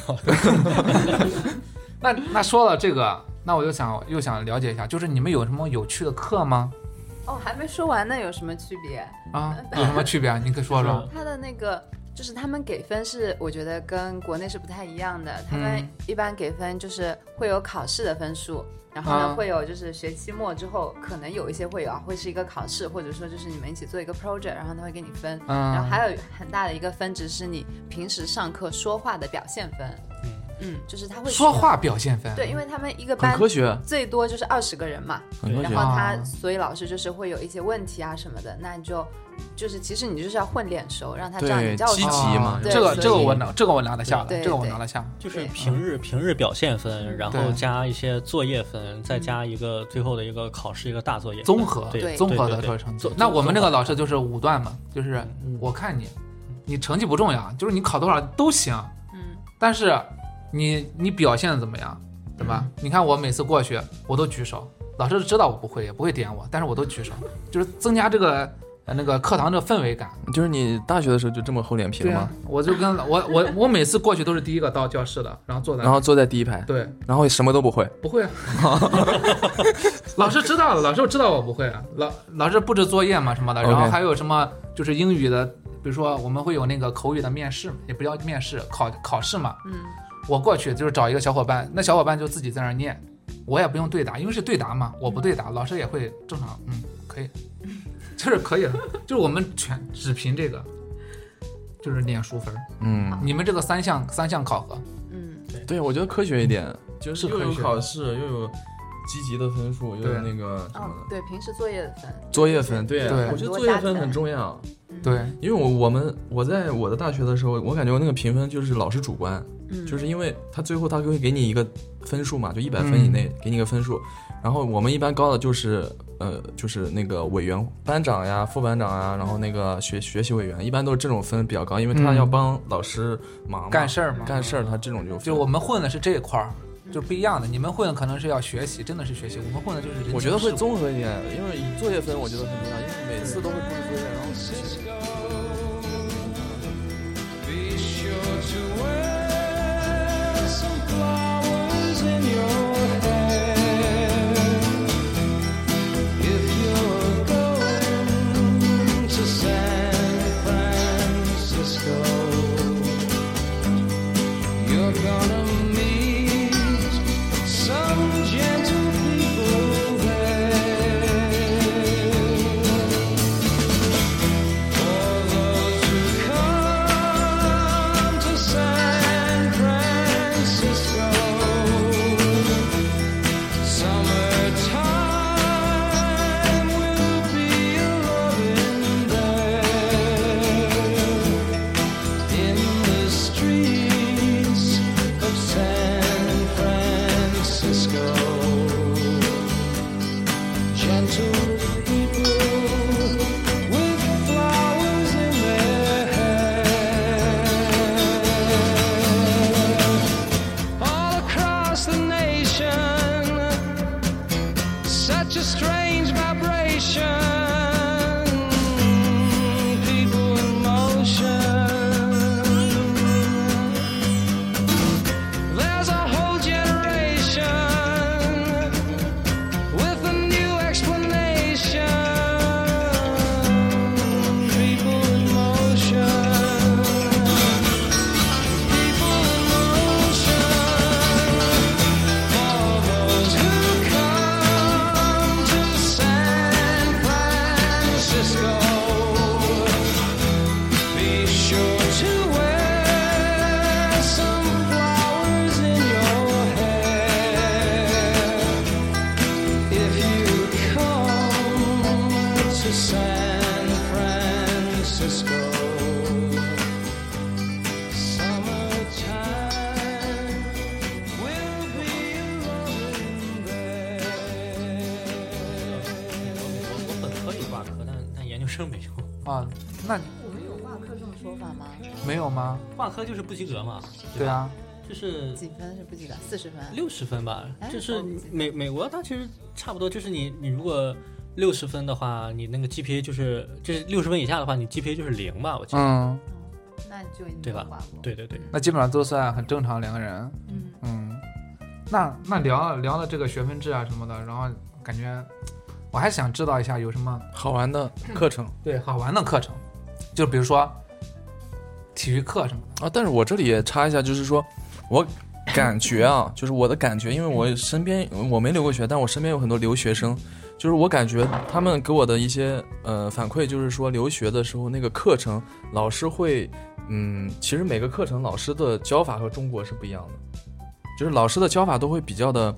的。 那说了这个，那我又想了解一下，就是你们有什么有趣的课吗？ 哦，还没说完呢，有什么区别啊？有什么区别啊？你可以说说。 他的那个就是他们给分是，我觉得跟国内是不太一样的。他们一般给分就是会有考试的分数，然后呢会有就是学期末之后可能有一些会是一个考试，或者说就是你们一起做一个 project， 然后他会给你分。然后还有很大的一个分值是你平时上课说话的表现分。就是他会说话表现分， 对，因为他们一个班最多就是20个人嘛，然后所以老师就是会有一些问题啊什么的，那你就是其实你就是要混脸熟，让他知道你叫什么。 积极嘛， 这个我拿得下了，这个我拿得下。 就是平日表现分，然后加一些作业分，再加一个最后的一个考试一个大作业， 综合得出成绩。那我们这个老师就是5段嘛，就是我看你成绩不重要，就是你考多少都行，但是你表现的怎么样，对吧？你看我每次过去我都举手，老师知道我不会，也不会点我，但是我都举手，就是增加这个那个课堂的氛围感。 就是你大学的时候就这么厚脸皮了吗？ 我就跟我每次过去都是第一个到教室的，然后坐在第一排， 对， 然后什么都不会， 老师知道了，老师知道我不会啊，老师布置作业嘛什么的，然后还有什么就是英语的，比如说我们会有那个口语的面试，也不叫面试，考试嘛，我过去就是找一个小伙伴，那小伙伴就自己在那儿念，我也不用对答，因为是对答嘛，我不对答，老师也会正常，可以，就是可以了，就是我们只凭这个，就是念书分。你们这个三项考核， 对，我觉得科学一点， 就是又有考试，又有积极的分数，又有那个什么的， 对，平时作业分， 对，我觉得作业分很重要。 对， 因为我在我的大学的时候，我感觉我那个评分就是老师主观，就是因为他最后他会给你一个分数嘛，就100分以内给你一个分数，然后我们一般高的就是那个委员、班长呀、副班长呀，然后那个学习委员，一般都是这种分比较高，因为他要帮老师忙嘛， 干事儿嘛， 他这种就我们混的是这一块儿。就是不一样的，你们混的可能是要学习，真的是学习，我们混的就是人情世故。 我觉得会综合一点，因为作业分我觉得很重要，因为每次都会布置作业，然后 San Francisco. Summertime will be rolling there. 我本科有挂科，但研究生没有。 啊，那我们有挂科这种说法吗？ 没有吗？ 挂科就是不及格嘛。 对啊， 就是几分是不记得，40分、 60分吧。 哎就是美国它其实差不多，就是你如果60分的话，你那个 GPA 就是60分以下的话，你 GPA 就是0吧，我记得。 嗯， 那就应该对吧挂过。 对对对。 那基本上都算很正常两个人。 嗯， 那聊了这个学分制啊什么的，然后感觉我还想知道一下有什么好玩的课程对好玩的课程，就比如说体育课什么的。 啊。但是我这里也插一下，就是说我感觉啊，就是我的感觉，因为我身边我没留过学，但我身边有很多留学生，就是我感觉他们给我的一些反馈，就是说留学的时候那个课程老师会，其实每个课程老师的教法和中国是不一样的，就是老师的教法都会比较的，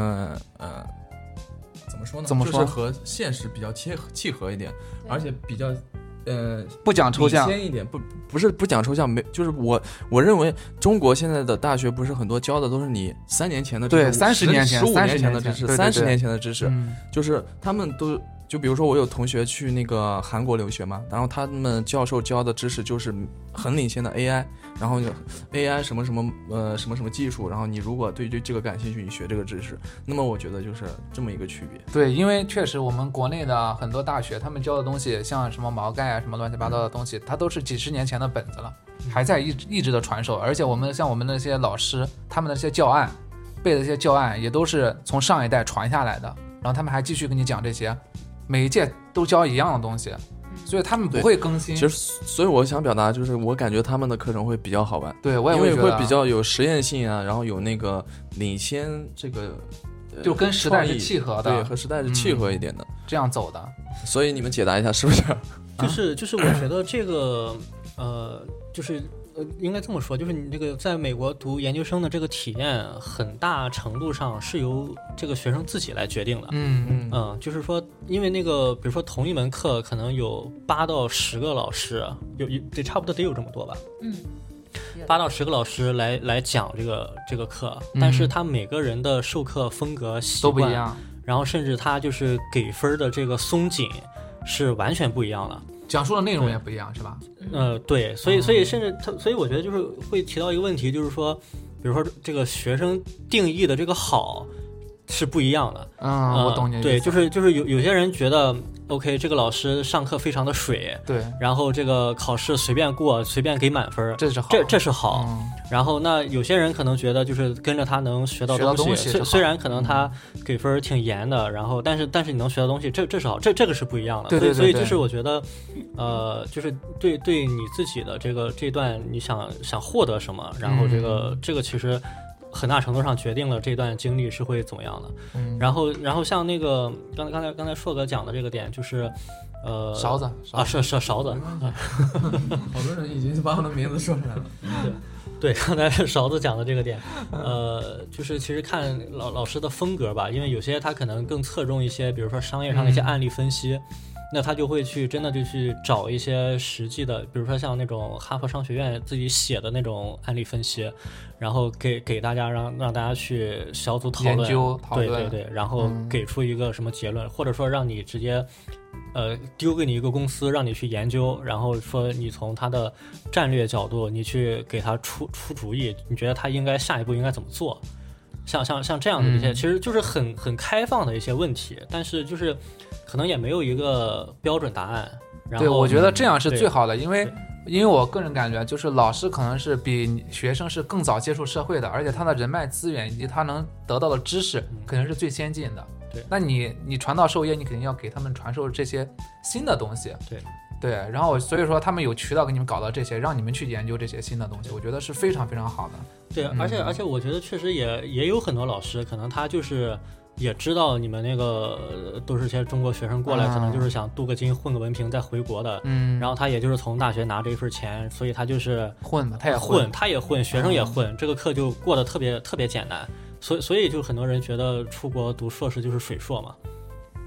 怎么说呢？ 怎么说就是和现实比较契合一点，而且比较。 不讲抽象领先一点，不是不讲抽象，就是我认为中国现在的大学不是很多教的都是你3年前的知识， 对30年前 15年前的知识，30年前的知识，就是他们都就比如说我有同学去那个韩国留学嘛，然后他们教授教的知识就是很领先的 AI， 然后 AI 什么什么什么技术，然后你如果对这个感兴趣，你学这个知识，那么我觉得就是这么一个区别。 对，因为确实我们国内的很多大学，他们教的东西，像什么毛概啊，什么乱七八糟的东西，它都是几十年前的本子了，还在一直的传授。而且我们那些老师，他们的那些教案背的这些教案，也都是从上一代传下来的，然后他们还继续跟你讲这些，每一届都教一样的东西，所以他们不会更新。 其实，所以我想表达就是，我感觉他们的课程会比较好玩。 对，我也因为觉得会比较有实验性啊，然后有那个领先这个， 就跟时代是契合的， 对，和时代是契合一点的， 这样走的。 所以你们解答一下，是不是？ 就是我觉得这个就是应该这么说，就是你这个在美国读研究生的这个体验，很大程度上是由这个学生自己来决定的。就是说，因为那个比如说同一门课可能有8到10个老师，得差不多得有这么多吧。8到10个老师来讲这个课，但是他每个人的授课风格习惯都不一样， 然后甚至他就是给分的这个松紧是完全不一样的。 讲述的内容也不一样，是吧？ 对，所以甚至所以我觉得就是会提到一个问题，就是说，比如说这个学生定义的这个好是不一样的。 我懂你。 对，就是有些人觉得 OK， 这个老师上课非常的水， 对， 然后这个考试随便过，随便给满分， 这是好， 这是好。然后那有些人可能觉得就是跟着他能学到东西，虽然可能他给分挺严的，然后但是你能学到东西，这是好，这个是不一样的。 对， 所以就是我觉得，就是对你自己的这段你想获得什么，然后这个其实很大程度上决定了这段经历是会怎么样的。然后像那个刚才硕哥讲的这个点就是。 勺子啊，是勺子， 好多人已经把我的名字说出来了。 对，刚才勺子讲的这个点，就是其实看老师的风格吧，因为有些他可能更侧重一些，比如说商业上的一些案例分析，那他就会真的去找一些实际的，比如说像那种哈佛商学院自己写的那种案例分析，然后给大家让大家去小组讨论， 研究讨论， 对，然后给出一个什么结论，或者说让你直接。丢给你一个公司，让你去研究，然后说你从他的战略角度，你去给他出主意，你觉得他应该下一步应该怎么做？像这样的一些，其实就是很开放的一些问题，但是就是可能也没有一个标准答案。然后对，我觉得这样是最好的，因为我个人感觉，就是老师可能是比学生是更早接触社会的，而且他的人脉资源以及他能得到的知识肯定是最先进的。 对， 那你传道授业，你肯定要给他们传授这些新的东西。对，然后所以说他们有渠道给你们搞到这些，让你们去研究这些新的东西，我觉得是非常非常好的。 对，而且我觉得确实也有很多老师，可能他就是也知道你们那个都是些中国学生过来，可能就是想镀个金混个文凭再回国的。然后他也就是从大学拿着一份钱，所以他就是混嘛，他也混，学生也混，这个课就过得特别简单。所以就很多人觉得出国读硕士就是水硕嘛。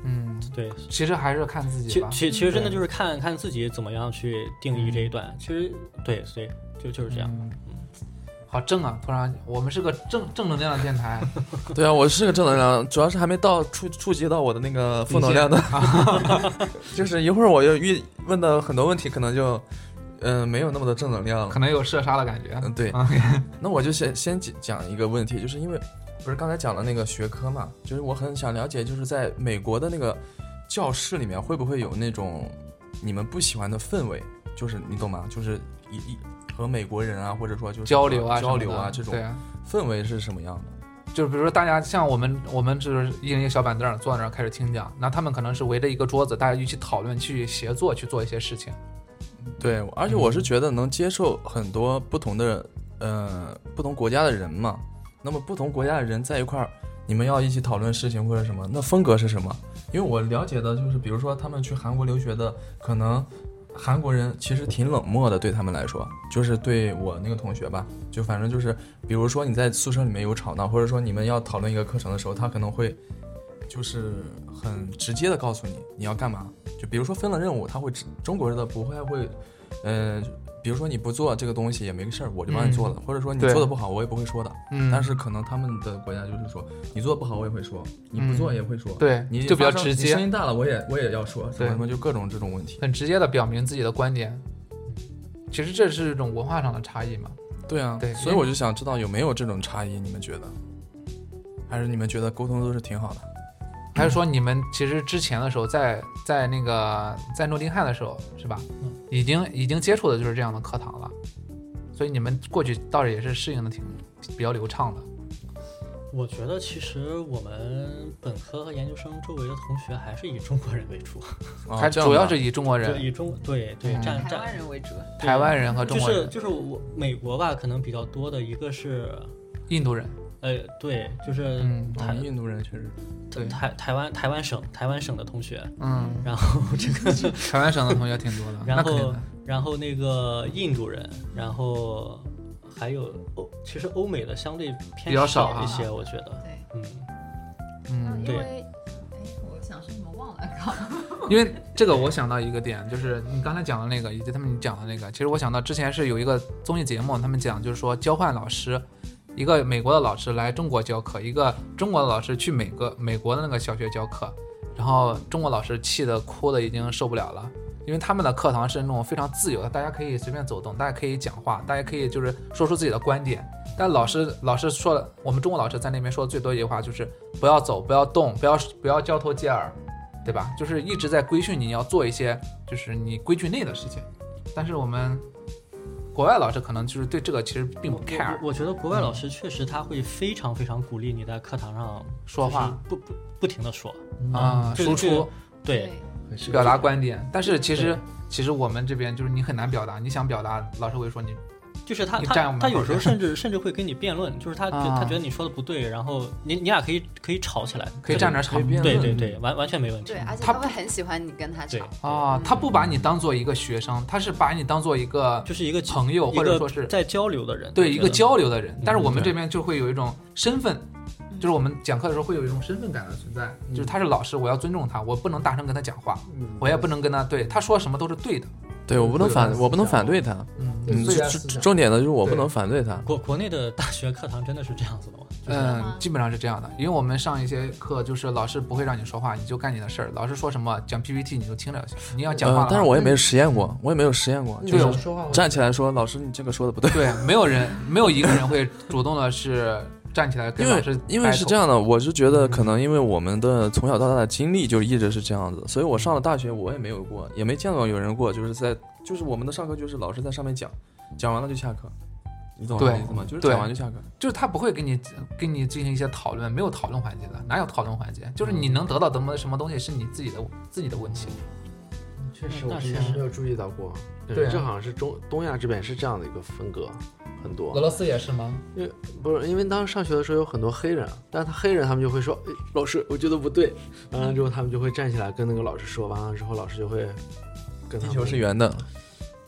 对， 其实还是看自己吧。 其实真的就是看看自己怎么样去定义这一段。其实对，所以就是这样。 好正啊！突然，我们是个正能量的电台。 对啊，我是个正能量，主要是还没到触及到我的那个负能量的。就是一会儿我又问的很多问题，可能就没有那么的正能量了， 可能有射杀的感觉。 对。那我就先讲一个问题，就是因为不是刚才讲了那个学科嘛，就是我很想了解，就是在美国的那个教室里面会不会有那种你们不喜欢的氛围，就是你懂吗？就是和美国人啊，或者说就是交流啊这种氛围是什么样的？ 就是比如说大家像我们就是一人一个小板凳坐在那儿开始听讲，那他们可能是围着一个桌子，大家一起讨论，去协作去做一些事情。 对，而且我是觉得能接受很多不同的不同国家的人嘛。那么不同国家的人在一块儿，你们要一起讨论事情或者什么，那风格是什么？因为我了解的就是，比如说他们去韩国留学的，可能韩国人其实挺冷漠的，对他们来说，就是对我那个同学吧，就反正就是，比如说你在宿舍里面有吵闹，或者说你们要讨论一个课程的时候，他可能会就是很直接的告诉你要干嘛。就比如说分了任务，他会中国人的不会比如说你不做这个东西也没个事儿，我就帮你做了，或者说你做的不好我也不会说的。但是可能他们的国家就是说，你做的不好我也会说，你不做也会说。 对， 你就比较直接， 你声音大了我也要说，什么就各种这种问题， 很直接的表明自己的观点。其实这是一种文化上的差异嘛。 对啊，对，所以我就想知道有没有这种差异，你们觉得？还是你们觉得沟通都是挺好的？ 还是说你们其实之前的时候在诺丁汉的时候是吧，已经接触的就是这样的课堂了，所以你们过去倒是也是适应的比较流畅的。 我觉得其实我们本科和研究生周围的同学还是以中国人为主， 还主要是以中国人， 对占台湾人为主， 台湾人和中国人， 就是我美国吧，可能比较多的一个是印度人。 对，就是印度人确实， 对台湾省的同学，然后这个台湾省的同学挺多的， 然后那个印度人，然后还有其实欧美的相对偏少一些，我觉得， 对，因为我想说什么忘了， 因为这个我想到一个点，就是你刚才讲的那个，以及他们讲的那个，其实我想到之前是有一个综艺节目，他们讲就是说交换老师。一个美国的老师来中国教课，一个中国的老师去美国的那个小学教课，然后中国老师气得哭的已经受不了了，因为他们的课堂是那种非常自由的，大家可以随便走动，大家可以讲话，大家可以就是说出自己的观点。但老师说了，我们中国老师在那边说的最多一句话就是不要走，不要动，不要交头接耳，对吧？就是一直在规训你要做一些就是你规矩内的事情。但是我们国外老师可能就是对这个其实并不 care。 我觉得国外老师确实他会非常非常鼓励你在课堂上说话， 不停的说输出， 对， 表达观点。但是其实我们这边就是你很难表达，你想表达，老师会说你。 就是他有时候甚至会跟你辩论，就是他觉得你说的不对，然后你俩可以吵起来， 可以站着吵， 对，完全没问题。 对，而且他会很喜欢你跟他吵他不把你当做一个学生，他是把你当做一个就是一个朋友，或者说是在交流的人， 对，一个交流的人。但是我们这边就会有一种身份，就是我们讲课的时候会有一种身份感的存在，就是他是老师，我要尊重他，我不能大声跟他讲话，我也不能跟他对他说什么都是对的。 对，我不能反对他。重点的就是我不能反对他。 国内的大学课堂真的是这样子的吗？ 基本上是这样的，因为我们上一些课就是老师不会让你说话，你就干你的事儿，老师说什么讲 PPT 你就听着就行。你要讲话， 但是我也没有实验过，就是站起来说老师你这个说的不对。 对，没有一个人会主动的是站起来跟老师， 因为是这样的，我是觉得可能因为我们的从小到大的经历就一直是这样子，所以我上了大学我也没有过，也没见到有人过，就是我们的上课就是老师在上面讲完了就下课，你懂我的意思吗？就是讲完就下课， 就是他不会跟你进行一些讨论，没有讨论环节的，哪有讨论环节？就是你能得到什么东西是你自己的问题。 确实，我之前没有注意到过。对，这好像是东亚这边是这样的一个风格，很多。 俄罗斯也是吗？ 因为当时上学的时候有很多黑人，但是黑人他们就会说，老师，我觉得不对。完了之后，他们就会站起来跟那个老师说，完了之后老师就会跟他们。 地球是圆的。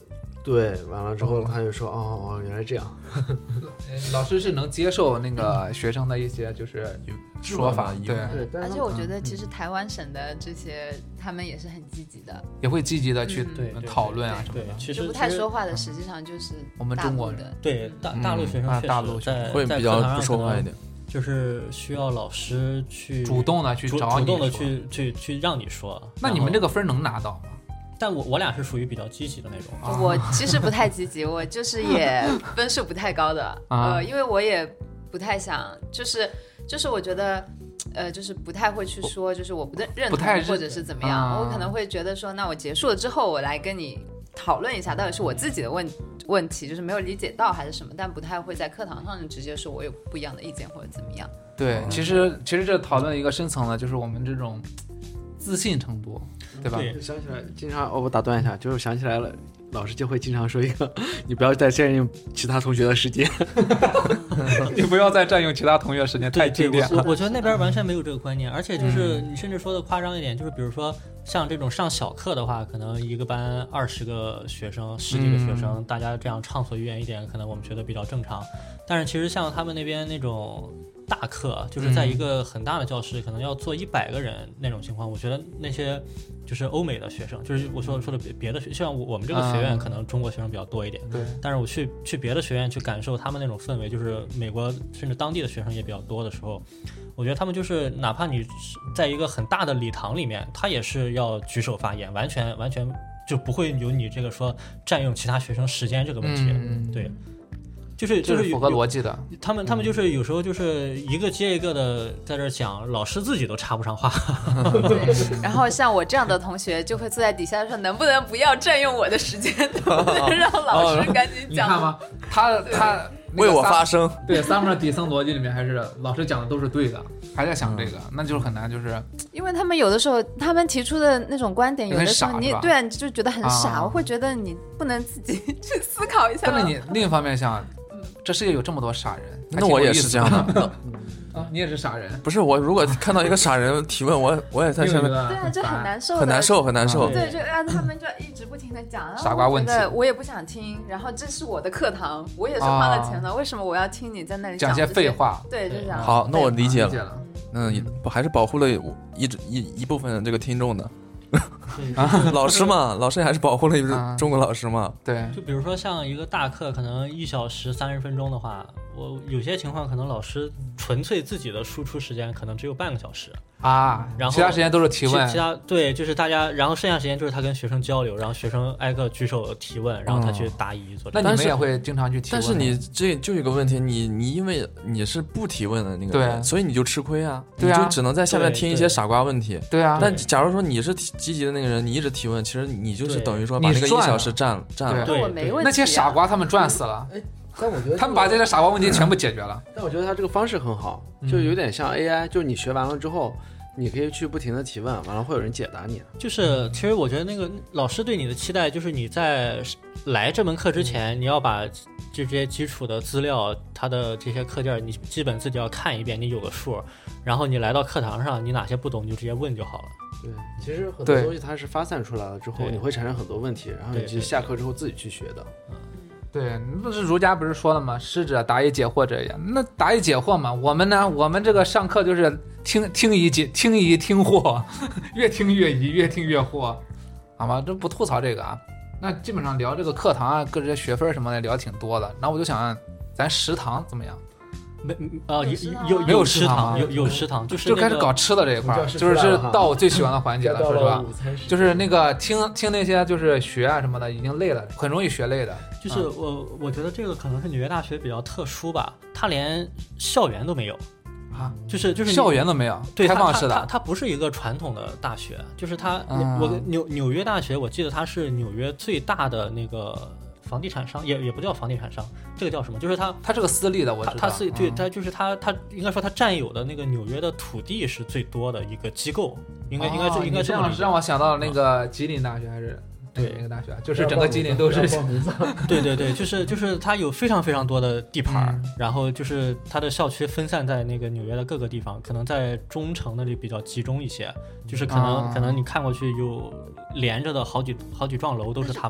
对，完了之后他就说哦，原来这样。 老师是能接受那个学生的一些就是说法，对， 而且我觉得其实台湾省的这些他们也是很积极的， 也会积极的去对讨论啊什么的。 对，其实就不太说话的，实际上就是我们中国人的。 对大陆学生确大陆实在会比较不说话一点， 就是需要老师去主动的去找你， 主动的去让你说。 那你们这个分能拿到吗？ 但我俩是属于比较积极的那种。 我其实不太积极，我就是也分数不太高的，因为我也不太想，就是我觉得。就是不太会去说，就是我不认同或者是怎么样，我可能会觉得说，那我结束了之后，我来跟你讨论一下，到底是我自己的问题，就是没有理解到还是什么，但不太会在课堂上直接说我有不一样的意见或者怎么样。 对，其实这讨论一个深层的，就是我们这种自信程度，对吧？ 对，想起来，经常我打断一下，就是想起来了。老师就会经常说一个，你不要再占用其他同学的时间， 你不要再占用其他同学的时间，太经典了。 我觉得那边完全没有这个观念，而且就是你甚至说的夸张一点，就是比如说像这种上小课的话，可能一个班20个学生、10几个学生，大家这样畅所欲言一点，可能我们觉得比较正常。但是其实像他们那边那种大课，就是在一个很大的教室，可能要坐100个人那种情况，我觉得那些就是欧美的学生，就是我说的别的学，像我们这个学院可能中国学生比较多一点， 对。 但是我去别的学院去感受他们那种氛围，就是美国甚至当地的学生也比较多的时候，我觉得他们就是哪怕你在一个很大的礼堂里面，他也是要举手发言，完全就不会有你这个说占用其他学生时间这个问题，对。就是符合逻辑的， 他们就是有时候就是一个接一个的在这讲，老师自己都插不上话。 对，然后像我这样的同学就会坐在底下说，能不能不要占用我的时间，能不能让老师赶紧讲？ 你看吗？他为我发声。 对，Summer 底层逻辑里面还是老师讲的都是对的，还在想这个，那就是很难，就是因为他们有的时候他们提出的那种观点，有的时候你对啊，你就觉得很傻，我会觉得你不能自己去思考一下。 但是你另一方面想。这世界有这么多傻人， 那我也是这样的啊！你也是傻人？ 不是我，如果看到一个傻人提问，我也在下面， 对啊，就很难受， 很难受，很难受。 对，就让他们就一直不停的讲傻瓜问题， 我也不想听。然后这是我的课堂，我也是花了钱的，为什么我要听你在那里讲些废话？ 对，就这样。 好，那我理解了。还是保护了一部分这个听众的。老师嘛，老师还是保护了中国老师嘛。 对， 就比如说像一个大课，可能1小时30分钟的话，我有些情况可能老师纯粹自己的输出时间可能只有半个小时啊， 然后其他时间都是提问， 其他对，就是大家，然后剩下时间就是他跟学生交流，然后学生挨个举手提问，然后他去答疑做。 那你们也会经常去提问？ 但是你这就有个问题，你因为你是不提问的那个人，所以你就吃亏啊，你就只能在下面听一些傻瓜问题。 对啊。 但假如说你是积极的那个人，你一直提问，其实你就是等于说把那个1小时占了。 对，我没问题。 那些傻瓜他们赚死了。 但我觉得他们把这些傻瓜问题全部解决了。 但我觉得他这个方式很好，就有点像 AI，就是你学完了之后。你可以去不停的提问，完了会有人解答你。 就是其实我觉得那个老师对你的期待，就是你在来这门课之前，你要把这些基础的资料，它的这些课件，你基本自己要看一遍，你有个数。然后你来到课堂上，你哪些不懂你就直接问就好了。 对，其实很多东西它是发散出来了之后，你会产生很多问题，然后你就下课之后自己去学的。 对，不是儒家不是说了吗？师者，答疑解惑者也。那答疑解惑嘛，我们呢？我们这个上课就是听疑听惑，越听越疑，越听越惑，好吗？这不吐槽这个啊。那基本上聊这个课堂啊，各这些学分什么的聊挺多的。然后我就想，咱食堂怎么样？ 有食堂，有食堂， 就开始搞吃的这一块，就是到我最喜欢的环节了，说实话，就是那个听那些就是学啊什么的，已经累了，很容易学累的。 就是我觉得这个可能是纽约大学比较特殊吧，它连校园都没有啊， 就是校园都没有， 对， 开放式的， 它不是一个传统的大学，就是它纽约大学，我记得它是纽约最大的那个。房地产商也不叫房地产商，这个叫什么？就是它是个私立的，我知道。 它是对，它就是它应该说它占有的那个纽约的土地是最多的一个机构，应该这样让我想到了那个吉林大学还是对那个大学，就是整个吉林都是。 对，就是它有非常非常多的地盘，然后就是它的校区分散在那个纽约的各个地方，可能在中城那里比较集中一些，就是可能你看过去有连着的好几幢楼都是他们的。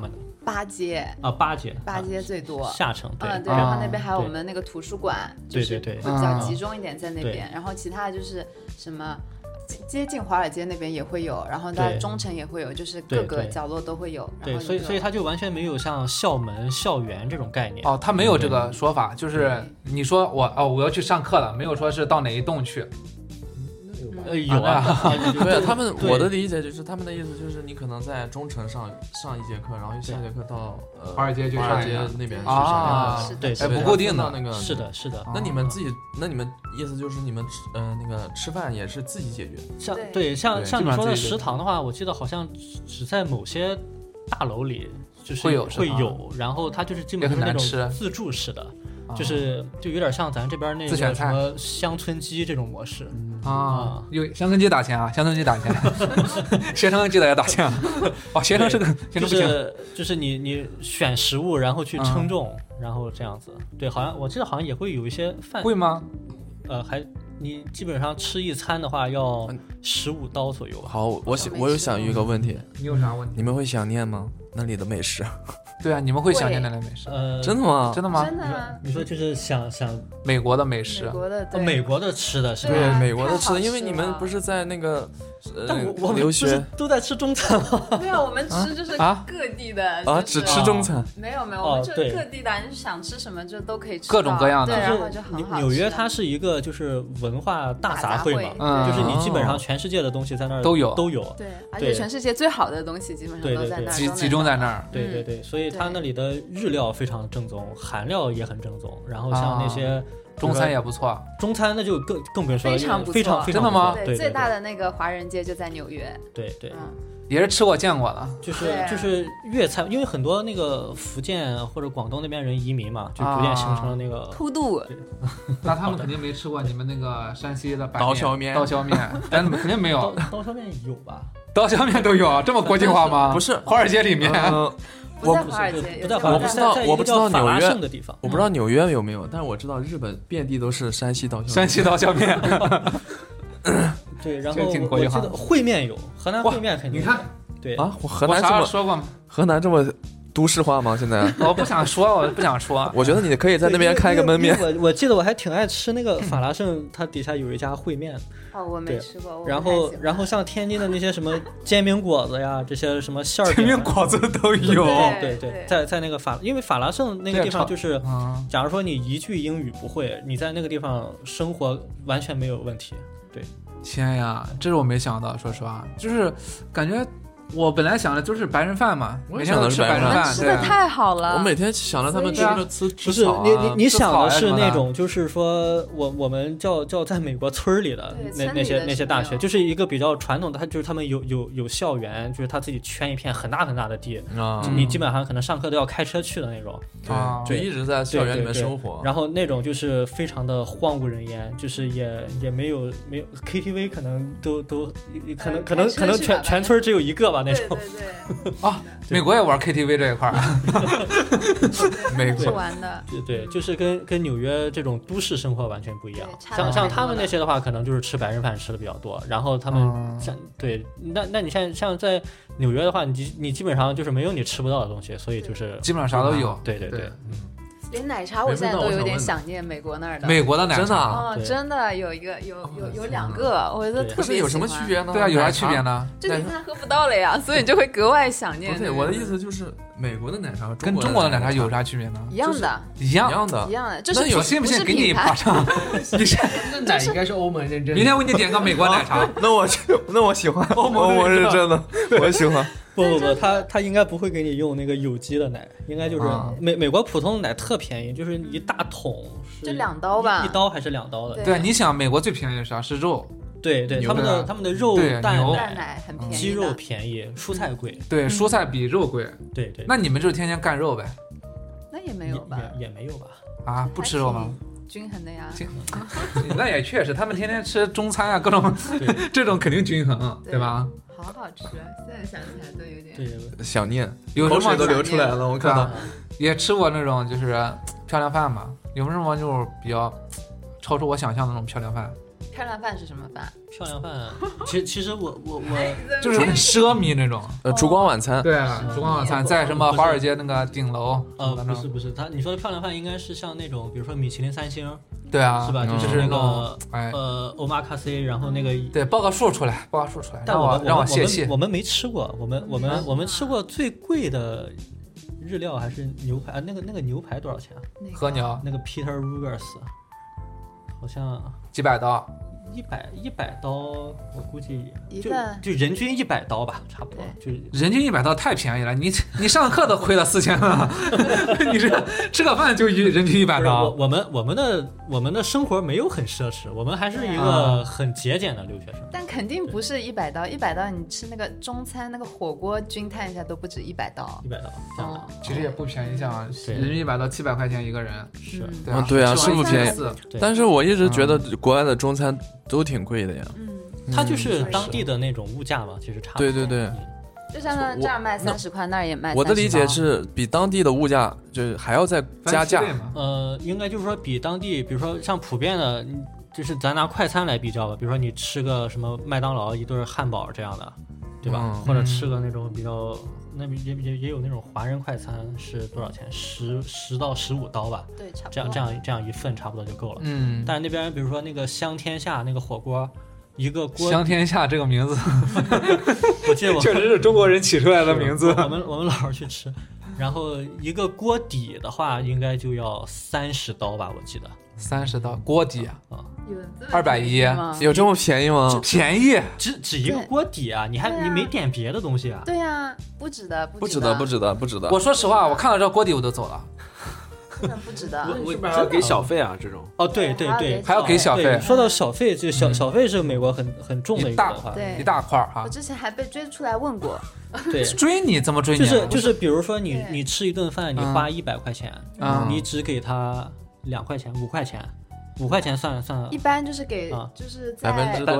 八街啊，八街最多。 下城对， 对，然后那边还有我们那个图书馆，就是对会比较集中一点在那边。然后其他的就是什么接近华尔街那边也会有，然后到中城也会有，就是各个角落都会有。 对，所以它就完全没有像校门、校园这种概念。 哦，它没有这个说法，就是你说我要去上课了，没有说是到哪一栋去。 有啊， 对他们，我的理解就是他们的意思就是你可能在中城上一节课，然后下节课到华尔街去华尔街那边去啊， 对， 不固定的那个是的。 那你们意思就是你们那个吃饭也是自己解决？ 像你说的食堂的话，我记得好像只在某些大楼里就是会有，然后它就是基本上是那种自助式的。就有点像咱这边那个什么乡村鸡这种模式啊，有乡村鸡打钱啊，乡村鸡打钱，学生记得要打钱哦，学生是个学生不行， 就是你选食物然后去称重，然后这样子，对，好像我记得好像也会有一些饭贵吗？ 你基本上吃一餐的话要15刀左右吧。 好，我有想一个问题， 你有啥问题？ 你们会想念吗？那里的美食？ 对啊，你们会想念那类美食？ 真的吗？ 真的吗？ 真的啊！ 你说就是想美国的美食， 美国的吃的是吧？ 对，美国的吃的，因为你们不是在那个我留学都在吃中餐吗？ 对啊，我们吃就是各地的啊，只吃中餐？ 没有，我们就各地的，你想吃什么就都可以吃， 各种各样的。 对，然后就很好吃。 纽约它是一个就是文化大杂烩嘛，就是你基本上全世界的东西在那儿都有。 对，而且全世界最好的东西基本上都在那儿， 集中在那儿。 对，所以它那里的日料非常正宗，韩料也很正宗，然后像那些中餐也不错， 中餐那就更别说了，非常真的吗？ 对，最大的那个华人街就在纽约。 对， 也是吃过见过的， 就是粤菜，因为很多那个福建或者广东那边人移民嘛，就逐渐形成了那个突肚。 那他们肯定没吃过你们那个山西的刀削面， 但肯定没有。 刀削面有吧？ 刀削面都有，这么国际化吗？ 不是， 华尔街里面。 不在华尔街， 我不知道纽约的地方， 我不知道纽约有没有，但是我知道日本遍地都是山西刀削面。 对，然后我记得烩面有，河南烩面肯定。 你看， 对啊，河南这么说过吗？ 河南这么都市化吗？现在我不想说。 我觉得你可以在那边开一个焖面。 我记得我还挺爱吃那个法拉盛，它底下有一家烩面。 哦，我没吃过。 然后像天津的那些什么煎饼果子呀，这些什么馅儿煎饼果子都有。 对，在那个因为法拉盛那个地方就是，假如说你一句英语不会，你在那个地方生活完全没有问题。对， 天呀，这是我没想到，说实话，就是感觉。我本来想的就是白人饭嘛，每天都吃白人饭， 吃的太好了。 我每天想着他们吃不是你想的是那种，就是说我们叫在美国村里的那些大学，就是一个比较传统的，就是他们有校园，就是他自己圈一片很大很大的地，你基本上可能上课都要开车去的那种， 就一直在校园里面生活。 然后那种就是非常的荒无人烟，就是也没有 KTV， 可能都可能全村只有一个吧。那种对啊，美国也玩 KTV 这一块美国玩的对，就是跟纽约这种都市生活完全不一样。像他们那些的话，可能就是吃白人饭吃的比较多。然后他们对，那你像在纽约的话，你基本上就是没有你吃不到的东西，所以就是基本上啥都有。 对， 连奶茶我现在都有点想念美国那儿的。 美国的奶茶真的有两个，我觉得特别喜欢。 有什么区别呢？ 对啊，有啥区别呢？ 就你现在喝不到了呀，所以你就会格外想念。 不对，我的意思就是美国的奶茶跟中国的奶茶有啥区别呢？ 一样的， 一样的。 就是有信不信给你爬上？你这奶应该是欧盟认证。 明天我给你点个美国奶茶。 那我喜欢欧盟认证的，我喜欢。 不，他应该不会给你用那个有机的奶，应该就是美国普通的奶特便宜，就是一大桶， 就2刀吧， 一刀还是2刀的。 对，你想美国最便宜的是啥？是肉。 对，他们的肉蛋奶很便宜， 鸡肉便宜，蔬菜贵。 对，蔬菜比肉贵。 对。 那你们就是天天干肉呗？ 那也没有吧？ 也没有吧？ 啊，不吃肉吗？ 均衡的呀。 那也确实，他们天天吃中餐啊，各种这种肯定均衡，对吧？ 好好吃，现在想起来都有点想念， 口水都流出来了。我看到也吃过那种就是漂亮饭嘛，有什么就是比较超出我想象的那种漂亮饭？ 漂亮饭是什么饭？ 漂亮饭，其实我就是很奢靡那种。 烛光晚餐。 对啊，烛光晚餐在什么华尔街那个顶楼？ 不是，你说的漂亮饭应该是像那种，比如说米其林3星， 对啊， 是吧？就是那个omakase，然后那个对，报个数出来， 但让我泄气。 我们没吃过，我们吃过最贵的日料还是牛排，那个牛排多少钱？ 和牛那个 Peter Rugers， 好像几百刀。 100刀，我估计就人均100刀吧，差不多。就人均100刀太便宜了，你上课都亏了4000了，你这吃个饭就人均100刀。 我们的生活没有很奢侈，我们还是一个很节俭的留学生。 但肯定不是100刀，100刀你吃那个中餐那个火锅均摊一下都不止100刀。 100刀，这样的。 其实也不便宜，像人均100刀700块钱一个人。 是， 对啊，是不便宜。但是我一直觉得国外的中餐都挺贵的呀。 它就是当地的那种物价嘛，其实差不多。 对， 就像这儿卖30块，那儿也卖30。 我的理解是比当地的物价就是还要再加价。 应该就是说比当地，比如说像普遍的，就是咱拿快餐来比较吧，比如说你吃个什么麦当劳一顿汉堡这样的，对吧？或者吃个那种比较，那也有那种华人快餐是多少钱？10到15刀吧。 对，差不多。 这样一份差不多就够了。但是那边比如说那个香天下那个火锅。一个锅香天下这个名字， 我记得确实是中国人起出来的名字。 我们老是去吃，然后一个锅底的话，应该就要30刀吧，我记得。 30刀锅底啊 ，210 有这么便宜吗？ 便宜， 只一个锅底啊！你没点别的东西啊？ 对呀，不值得。 我说实话，我看到这锅底我都走了。 不值得， 我是不是还要给小费啊？这种对， 还要给小费。 说到小费，这小费是美国很重的一个一大块哈。 我之前还被追出来问过， 对， 追你怎么追你？ 就是比如说你吃一顿饭，你花100块钱，你只给他2块钱、5块钱，5块钱算一般就是给就是在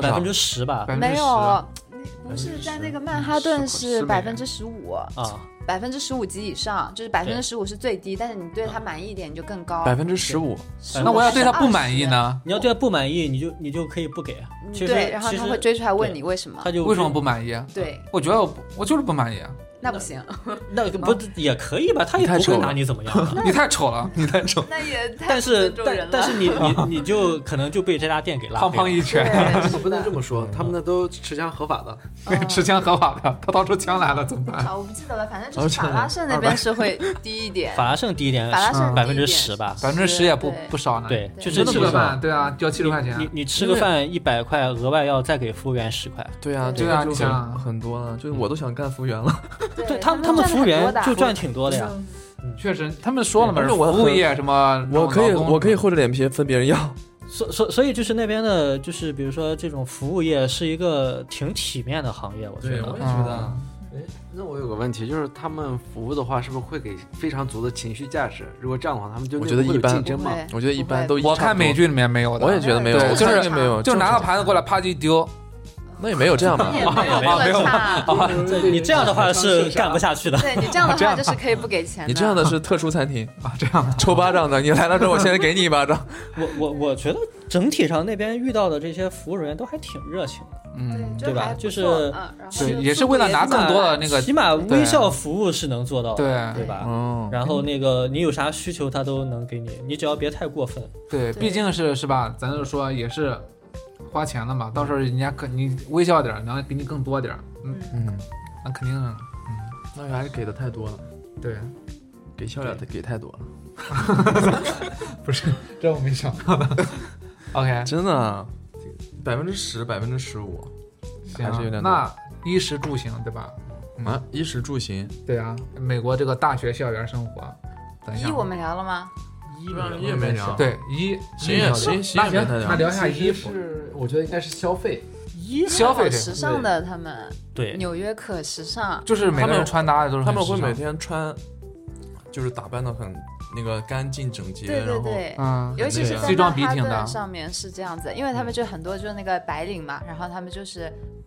10%吧， 没有，不是在那个曼哈顿是15% 啊。 15%及以上，就是15%是最低，但是你对他满意一点，你就更高。 15%， 那我要对他不满意呢？ 你要对他不满意，你就可以不给。 对，然后他会追出来问你为什么？ 为什么不满意？ 对， 我觉得我就是不满意。 那不行， 那不也可以吧？他也不会拿你怎么样。 你太丑了，你太丑。 那也太但是你就可能就被这家店给拉黑了。 胖一拳， 不能这么说，他们那都持枪合法的， 持枪合法的，他掏出枪来了怎么办？ 我不记得了，反正就是法拉盛那边是会低一点， 法拉盛低一点， 法拉盛 10%吧 ，10%也不少呢。 对， 就是吃个饭，对啊，要70块钱。 你吃个饭100块，额外要再给服务员10块。 对啊，这个就很多了，就是我都想干服务员了。 对， 他们服务员就赚挺多的呀。 确实，他们说了嘛，服务业什么， 我可以厚着脸皮分别人要。 所以就是那边的，就是比如说这种服务业是一个挺体面的行业，我觉得。 我也觉得。 那我有个问题，就是他们服务的话，是不是会给非常足的情绪价值？如果这样的话，他们就我觉得一般竞争嘛。 我觉得一般都。 我看美剧里面没有的， 我也觉得没有， 就是没有， 就拿个盘子过来啪就一丢。 那也没有这样吧？ 没有， 你这样的话是干不下去的。 对你这样的话就是可以不给钱的。 你这样的是特殊餐厅啊，这样的抽巴掌的。你来了之后，我现在给你一巴掌。 我觉得整体上那边遇到的这些服务人员都还挺热情的，对吧？就是也是为了拿更多的那个， 起码微笑服务是能做到的，对吧？然后那个你有啥需求他都能给你，你只要别太过分。 对，毕竟是吧？咱就说也是。花钱了嘛，到时候人家你微笑点，然后给你更多点，那肯定， 那还是给的太多了， 对， 给笑脸的给太多了， 不是，这我没想到的。OK， 真的，10%、15%，还是有点多。 那衣食住行对吧？ 衣食住行， 对啊，美国这个大学校园生活， 我们聊了吗？ 衣也没聊， 对衣也没太聊。 那聊一下衣服， 我觉得应该是消费， 消费时尚的他们， 对， 纽约可时尚， 就是每个人穿搭的都是他们会每天穿，就是打扮的很那个干净整洁， 对，尤其是在西装笔挺的上面是这样子，因为他们就很多就是那个白领嘛，然后他们就是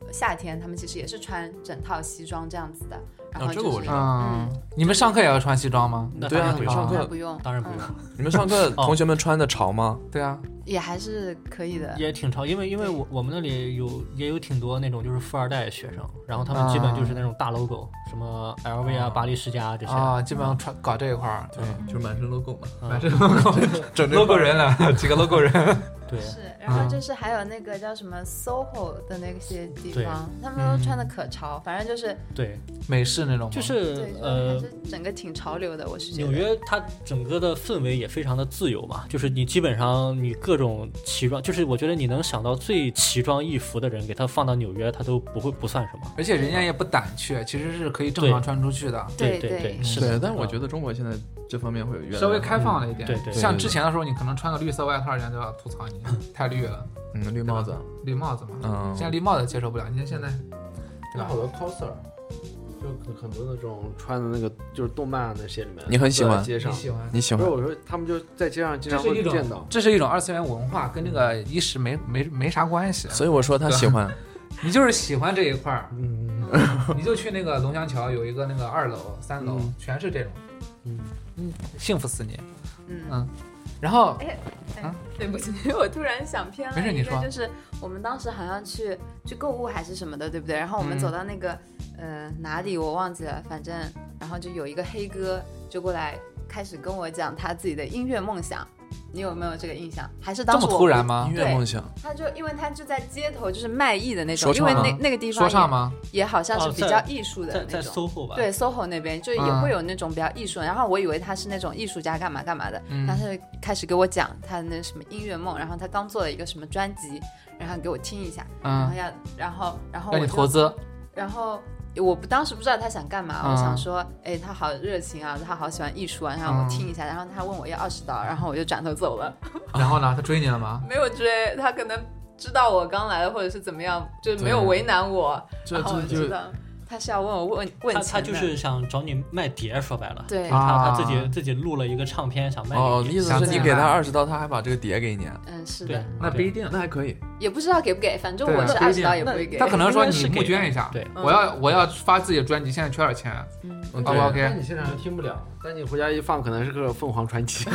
夏天他们其实也是穿整套西装这样子的。然后就是这个我知道。 你们上课也要穿西装吗？ 对啊， 那当然不用， 上课不用， 当然不用， 你们上课同学们穿的潮吗？ 对啊， 也还是可以的。 也挺潮，因为我们那里也有挺多那种就是富二代学生，然后他们基本就是那种大 logo，什么 LV 啊、巴黎世家这些啊，基本上搞这一块儿， 对，就是满身 logo 嘛， 满身 logo，整 logo 人了，几个 logo 人。 对， 是，然后就是还有那个叫什么 SOHO 的那些地方，他们都穿的可潮，反正就是对美式那种吗， 就是对，还是整个挺潮流的。我是觉得纽约它整个的氛围也非常的自由嘛，就是你基本上你各种奇装，就是我觉得你能想到最奇装异服的人，给他放到纽约，他都不算什么。 而且人家也不胆怯，其实是可以正常穿出去的。 对对是的。 但是我觉得中国现在这方面会有越来越稍微开放了一点。 对， 像之前的时候，你可能穿个绿色外套，人家就要吐槽你太绿了。 绿帽子， 绿帽子嘛，现在绿帽子接受不了。你看现在，对吧？ 好多 coser，就很多那种穿的那个就是动漫那些里面， 你很喜欢？ 街上你喜欢？ 不是，我说他们就在街上经常会见到。 这是一种二次元文化，跟那个衣食没啥关系。 所以我说他喜欢。 你就是喜欢这一块儿，你就去那个龙翔桥有一个那个2楼、3楼，全是这种，幸福死你，然后， 对不起，我突然想偏了。 没事，你说。 就是我们当时好像去购物还是什么的，对不对？然后我们走到那个哪里我忘记了，反正然后就有一个黑哥就过来开始跟我讲他自己的音乐梦想。你有没有这个印象？还是当时这么突然吗？ 音乐梦想， 他就因为他就在街头就是卖艺的那种，因为那个地方说唱吗？ 也好像是比较艺术的那种， 在 SOHO 吧？ 对 SOHO 那边就也会有那种比较艺术，然后我以为他是那种艺术家干嘛干嘛的，然后他就开始给我讲他的那什么音乐梦，然后他刚做了一个什么专辑，然后给我听一下，然后让你投资， 然后。我当时不知道他想干嘛，我想说，哎，他好热情啊，他好喜欢艺术啊，让我听一下。然后他问我要20刀，然后我就转头走了。 然后呢？他追你了吗？ 没有追，他可能知道我刚来了，或者是怎么样，就是没有为难我。然后我知道他是要问我问他就是想找你卖碟，说白了。 对， 他自己录了一个唱片，想卖。 你意思是你给他20刀，他还把这个碟给你？ 是的。 那不一定，那还可以。 也不知道给不给，反正我是20刀也不会给。 他可能说你募捐一下， 对， 我要发自己的专辑，现在缺点钱。OK。 但你现场又听不了，但你回家一放，可能是个凤凰传奇。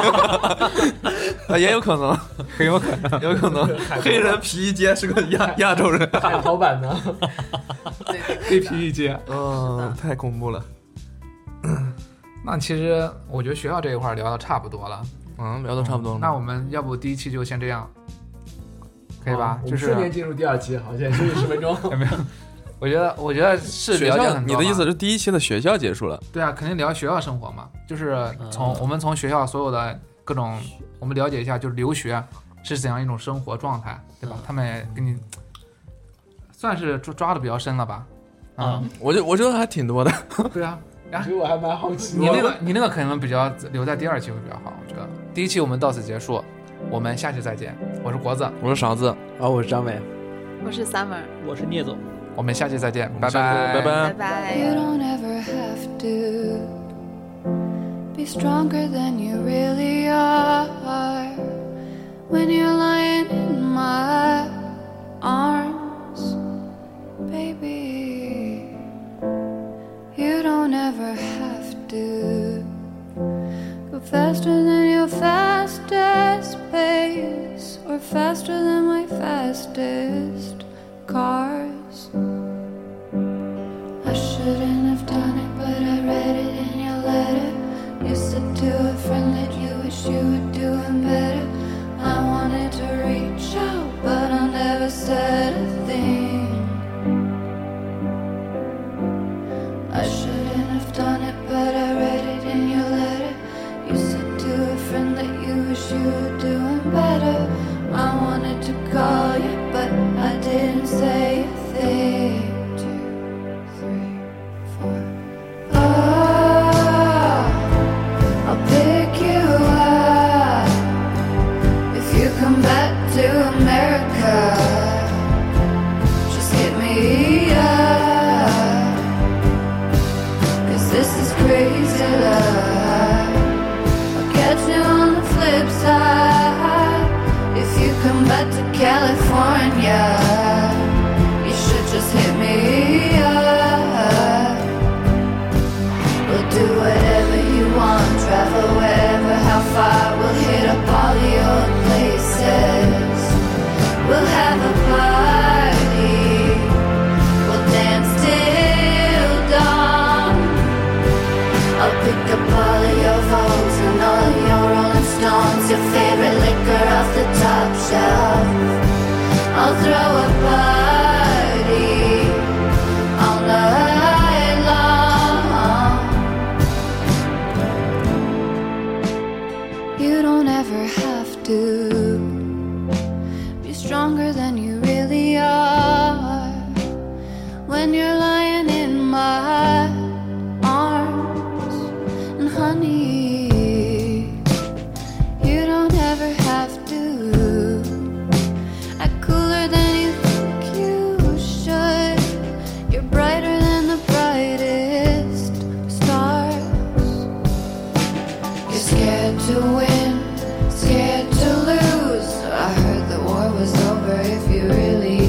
也有可能，很有可能，有可能。黑人皮衣街是个亚洲人， 海淘版的。 黑皮衣街， 太恐怖了。 那其实我觉得学校这一块聊的差不多了， 聊的差不多了。 那我们要不第一期就先这样，可以吧？就是瞬间进入第2期，好，现在休息10分钟。 有没有？我觉得是了解很多。 你的意思是第1期的学校结束了？ 对啊，肯定聊学校生活嘛，就是我们从学校所有的各种，我们了解一下，就是留学是怎样一种生活状态，对吧？他们也给你算是抓的比较深了吧？ 我觉得还挺多的。 对啊。 其实我还蛮好奇， 你那个可能比较留在第2期会比较好，我觉得。第1期我们到此结束，我们下期再见。我是国子， 我是勺子， 我是张伟， 我是 Summer， 我是聂总， 我们下期再见，拜拜， 拜拜， 拜拜。 You don't ever have to be stronger than you really are when you're lying in my arms, baby. You don't ever have to go faster than your fastest pace or faster than my fastest cars. I shouldn't have done it, but I read it in your letter. You said to a friend that you wish you were doing better. I wanted to reach out, but I never said a thing. I shouldn't have done it, but I read it in your letter. You said to a friend that you wish you were doing better. I wanted to call you, but I didn't say a thing. 2, 3, 4. Oh, I'll pick you up if you come back to America. Just hit me up, 'cause this is crazy love. I'll catch you on the flip side if you come back to California. You should do whatever you want, travel wherever, how far. We'll hit up all the old places. We'll have a party. We'll dance till dawn. I'll pick up all of your Vogues and all of your Rolling Stones, your favorite liquor off the top shelf. I'll throw a party all night long. You don't ever have to be stronger than you really are. When you're lying in my arms, and honey, you don't ever have to act cooler than you think you should. You're brighter than the brightest stars. You're scared to win, scared to lose. I heard the war was over if you really